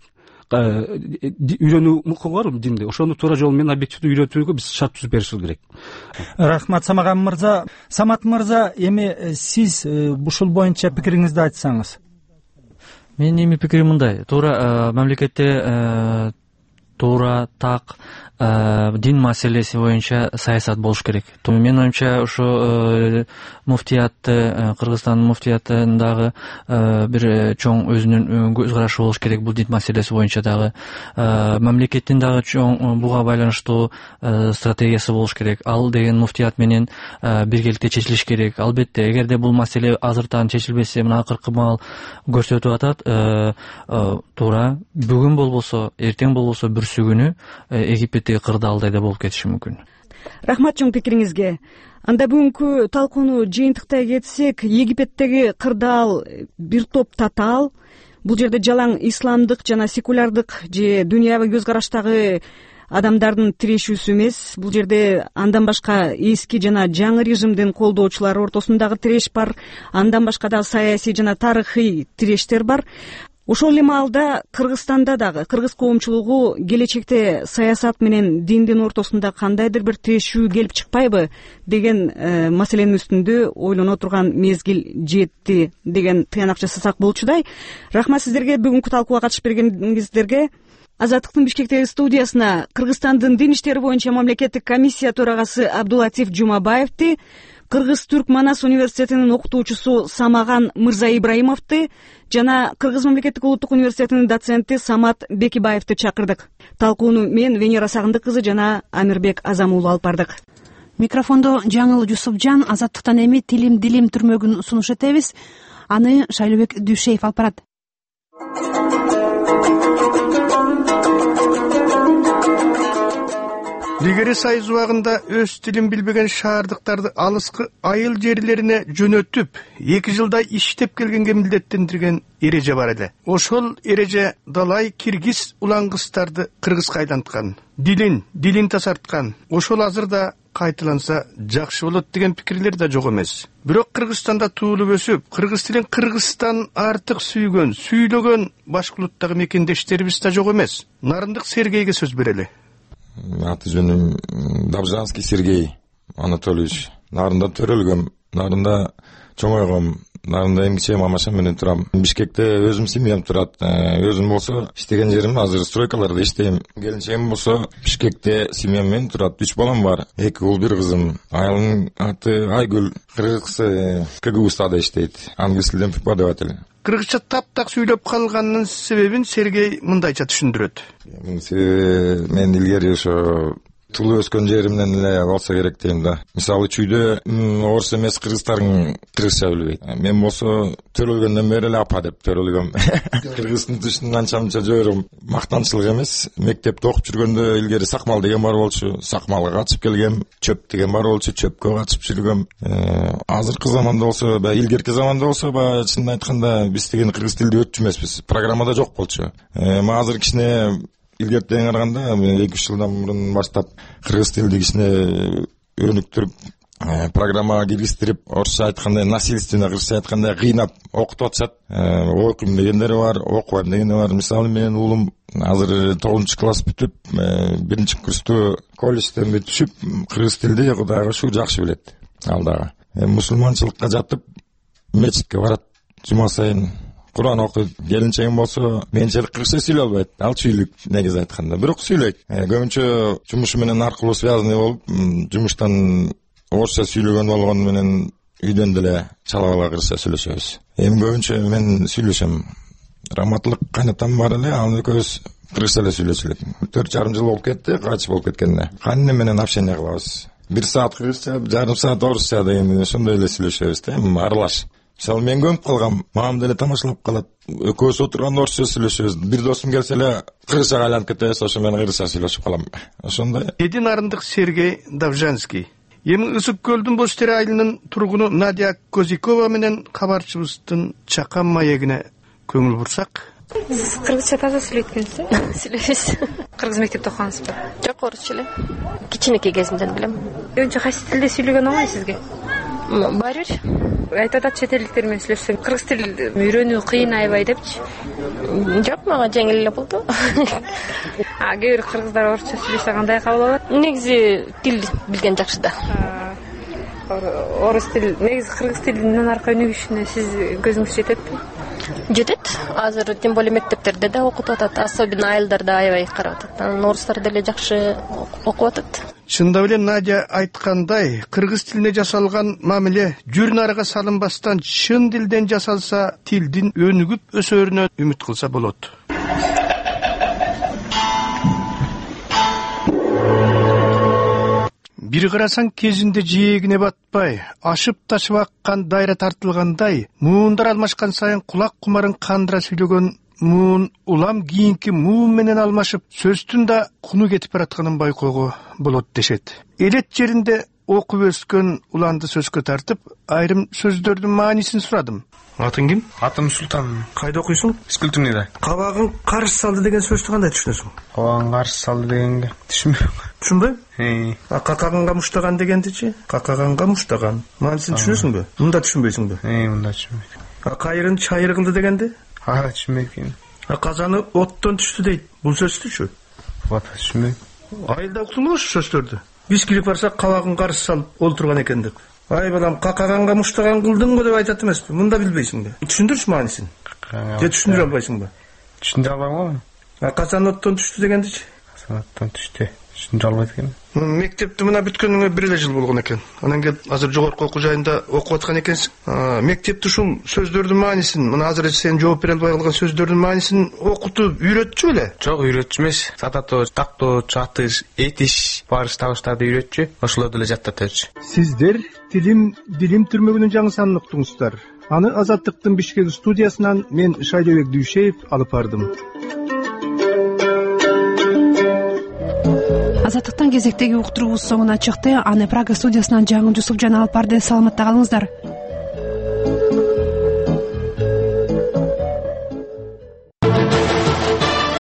Speaker 7: Үйрөнүү мукугу барбы динде? Ошону туура жол менен объективдүү үйрөтүүгө биз шарт түзүп беришибиз керек.
Speaker 22: Рахмат, Самаган мырза. Самат мырза, эми сиз ушул боюнча пикириңизди айтсаңыз.
Speaker 2: Менин эми пикирим мындай: туура мамлекетте туура так дин маселеси боюнча саясат болуш керек. Менин оюмча ушу муфтиятты, Кыргызстандын муфтиятындагы бир чоң өзүнүн көз карашы болуш керек бул дин маселеси боюнча дагы. Мамлекеттин дагы чоң буга байланыштуу стратегиясы болуш керек. Ал деген муфтият менен биргеликте чечилиш керек. Албетте, эгерде бул маселе азыртан чечилбесе, мына акыркы маал көрсөтүп атат, туура бүгүн болбосо, эртең болбосо бүрсү күнү Египеттеги кырдаалдай да болуп кетиши мүмкүн.
Speaker 12: Рахмат чоң пикириңизге. Анда бүгүнкү талкууну жыйынтыктай кетсек, Египеттеги кырдаал бир топ татаал. Бул жерде жалаң исламдык жана секулярдык же дүйнөбү көз караштагы адамдардын тирешүүсү эмес. Бул жерде андан башка эски жана жаңы режимдин колдоочулары ортосундагы тиреш бар. Андан башка дагы саясий жана тарыхый тирештер бар. Ошол эле маалда Кыргызстанда дагы кыргыз коомчулугу келечекте саясат менен диндин ортосунда кандайдыр бир тирешүү келип чыкпайбы деген маселенин үстүндө ойлоно турган мезгил жетти деген тыянак жасасак болчудай. Рахмат сиздерге, бүгүнкү талкууга катышып бергениңиздерге. Азаттыктын Бишкектеги студиясына Кыргызстандын дин иштери боюнча мамлекеттик комиссия төрагасы Абдулатиф Жумабаевди, Кыргыз-Түрк Манас университетинин окутуучусу Самаган Мырза Ибраимовду жана Кыргыз мамлекеттик улуттук университетинин доценти Самат Бекибаевди чакырдык. Талкууну мен Венера Сагындык кызы жана Амирбек Азам уулу алып бардык.
Speaker 17: Микрофондо Жаңыл Жусупжан. Азаттыктан эми Тилим Дилим түрмөгүн сунуш этебиз. Аны Шайлообек Дүйшеев алып барат.
Speaker 4: Илгери Союз убагында өз тилин билбеген шаардыктарды алыскы айыл жерлерине жөнөтүп, 2 жылдай иштеп келгенге милдеттендирген эреже бар эле. Ошол эреже далай киргиз улангыстарды кыргызга айланткан, дилин тазарткан. Ошол азыр да кайталанса жакшы болот деген пикирлер да жок эмес. Бирок Кыргызстанда туулуп өсүп, кыргыз тилин Кыргызстан артык сүйгөн, сүйлөгөн башка улуттагы мекендештерибиз да жок эмес. Нарындык Сергейге сөз берели.
Speaker 6: Аты жөнүм Добжанский Сергей Анатольевич. Нарында төрөлгөм, нарында чоңойгом, нарында эмгиче мамаша менен турам. Бишкекте өзүм семьям турат. Өзүм болсо иштеген жерим азыр стройкаларда иштейм. Келинчегим болсо Бишкекте семьям менен турат. 3 балам бар. 2 уул, 1 кызым. Айылдын аты Айгүл. Кыргыз КГУ-стада иштейт. Англис тилден преподаватель.
Speaker 4: Кыргызча таптак сүйлөп калганынын себебин Сергей мындайча түшүндүрөт.
Speaker 6: Мен илгери ошо туулуп өскөн жеримден эле болсо керек дейм да. Мисалы чүйдө орус эмес кыргыздардын кыргызча билбейт. Мен болсо төрөлгөндөн бери эле апа деп төрөлгөм. Кыргыздын тушунан анча-мынча жойрум. Мактанчылык эмес. Мектепте окуп жүргөндө илгери сакмал деген бар болчу. Сакмалга катышып келгем. Чөп деген бар болчу. Чөпкө катышып жүргөм. Азыркы заманда болсо, илгерки заманда болсо, чынын айтканда биз деген кыргыз тилди өтчү эмеспиз. Программада жок болчу. Азыр кичине илгертен караганда 2-3 жылдан мурун баштап кыргыз тилди кичине өнүктүрүп, программага киргиздирип, орусча айткандай насильственно, кыргызча айткандай кыйнап окутуп атышат. Окуйм дегендери бар, окубайм дегендери бар. Мисалы менен уулум азыр 9-класс бүтүп, 1-курсту колледжден бүтүшүп, кыргыз тилди Кудайга шүгүр жакшы билет. Ал дагы мусулманчылыкка жатып, мечитке барат жума сайын. Куран окуйт. Келинчегим болсо менчилик кыргызча сүйлөй албайт. Ал чүйлүк негизи айтканда. Бирок сүйлөйт. Көбүнчө жумушу менен аркылуу связанный болуп, жумуштан орусча сүйлөгөн болгону менен үйдөн деле чала бала кыргызча сүйлөшөбүз. Эми көбүнчө мен сүйлөшөм. Раматтылык кайнатам бар эле, ал экөөбүз кыргызча эле сүйлөшүп элек. 4,5 жыл болуп кетти, кайтыш болуп кеткенде. Кайны менен общение кылабыз. 1 саат кыргызча, жарым саат орусча деген ошондой эле сүйлөшөбүз да, аралаш. Мисалы мен көмүп калгам, мамам деле тамашалап калат. Экөөбүз отурганда орусча сүйлөшөбүз. Бир досум келсе эле кыргызчага айланып кетебиз, ошо менен кыргызча сүйлөшүп калам. Ошондой.
Speaker 4: Эди нарындык Сергей Добжанский. Эми Ысык көлдүн Боз Тере айылынын тургуну Надя Козикова менен кабарчыбыздын чакан маегине көңүл бурсак.
Speaker 9: Сиз кыргызча таза сүйлөйт экенсиз? Сүйлөйбүз. Кыргыз мектепте окугансызбы? Жок, орусча эле. Кичинекей кезимден билем. Өнчө кайсы тилде сүйлөгөн оңой сизге? Баары бир. Айтып атат чет элдиктер менен сүйлөшсөм, кыргыз тил үйрөнүү кыйын аябай депчи. Жок, мага жеңил эле болду. Кээ бир кыргыздар орусча сүйлөсө кандай кабыл алат? Негизи тил билген жакшы да. Орус тил, негизи кыргыз тилинен аркы өнүгүшүнө сиз көзүңүз жететпи? Жетет. Азыр тем более мектептерде да окутуп атат, особенно айылдарда аябай карап атат. Анан орустар деле жакшы окуп атат.
Speaker 4: Чындап эле Надя айткандай, кыргыз тилине жасалган мамиле жүр нарыга салынбастан чын тилден жасалса, тилдин өнүгүп өсөрүнө үмүт кылса болот. Бир карасаң кезинде жээгине батпай, ашып ташып аккан дайра тартылгандай, муундар алмашкан сайын кулак кумарын кандыра сүйлөгөн муун улам кийинки муун менен алмашып, сөздүн да куну кетип баратканын байкоого болот дешет. Элет жеринде окуп өскөн уланды сөзгө тартып, айрым сөздөрдүн маанисин сурадым. Атың ким?
Speaker 3: Атым Султан.
Speaker 4: Кайда окуйсуң?
Speaker 3: Физкультурныйда.
Speaker 4: Кабагың карш салды деген сөздү кандай түшүнөсүң?
Speaker 3: Кабагың карш салды дегенге түшүнбөйм.
Speaker 4: Түшүнбөйм? Какаганга муштаган дегендичи? Какаганга муштаган. Маанисин түшүнөсүңбү? Мында түшүнбөйсүңбү?
Speaker 3: Мында түшүнбөйм.
Speaker 4: Кайрын чайыр кылды дегенди?
Speaker 3: Түшүнбөйм.
Speaker 4: Казаны оттон түштү дейт. Бул сөздүчү?
Speaker 3: Түшүнбөйм.
Speaker 4: Айылда уктуңбу ошол сөздөрдү? Бискилик барса кабагын карш салып олтурган экен деп. Ай балам, какаганга муштаган кылдыңбы деп айтат эмеспи? Мында билбейсиңби? Түшүндүрчү маанисин? Же түшүндүрө албайсыңбы?
Speaker 3: Түшүндүрө албайм.
Speaker 4: Казан оттон түштү дегендичи?
Speaker 3: Казан оттон түштү. Түшүндүрө албайт экенмин.
Speaker 4: Мектепти мына бүткөнүңө 1 жыл болгон экен. Анан келип азыр жогорку окуу жайында окуп аткан экенсиң. Мектепти ушул сөздөрдүн маанисин, мына азыр сен жооп бере албай калган сөздөрдүн маанисин окутуп үйрөтчү беле?
Speaker 3: Жок, үйрөтчү эмес. Сататоо, тактоо, чатыш, этиш, барыш табыштарды үйрөтчү. Ошолорду эле жаттатырчы.
Speaker 4: Сиздер тилим билим түрмөгүнүн жаңы санын уктуңуздар. Аны Азаттыктын Бишкек студиясынан мен Шайдыбек Дүйшеев алып бардым.
Speaker 17: Азаттыктан кезектеги уктуруубуз соңуна чыкты. Аны Прага студиясынан жаңы Жусуп жана алып барды. Саламатта калыңыздар.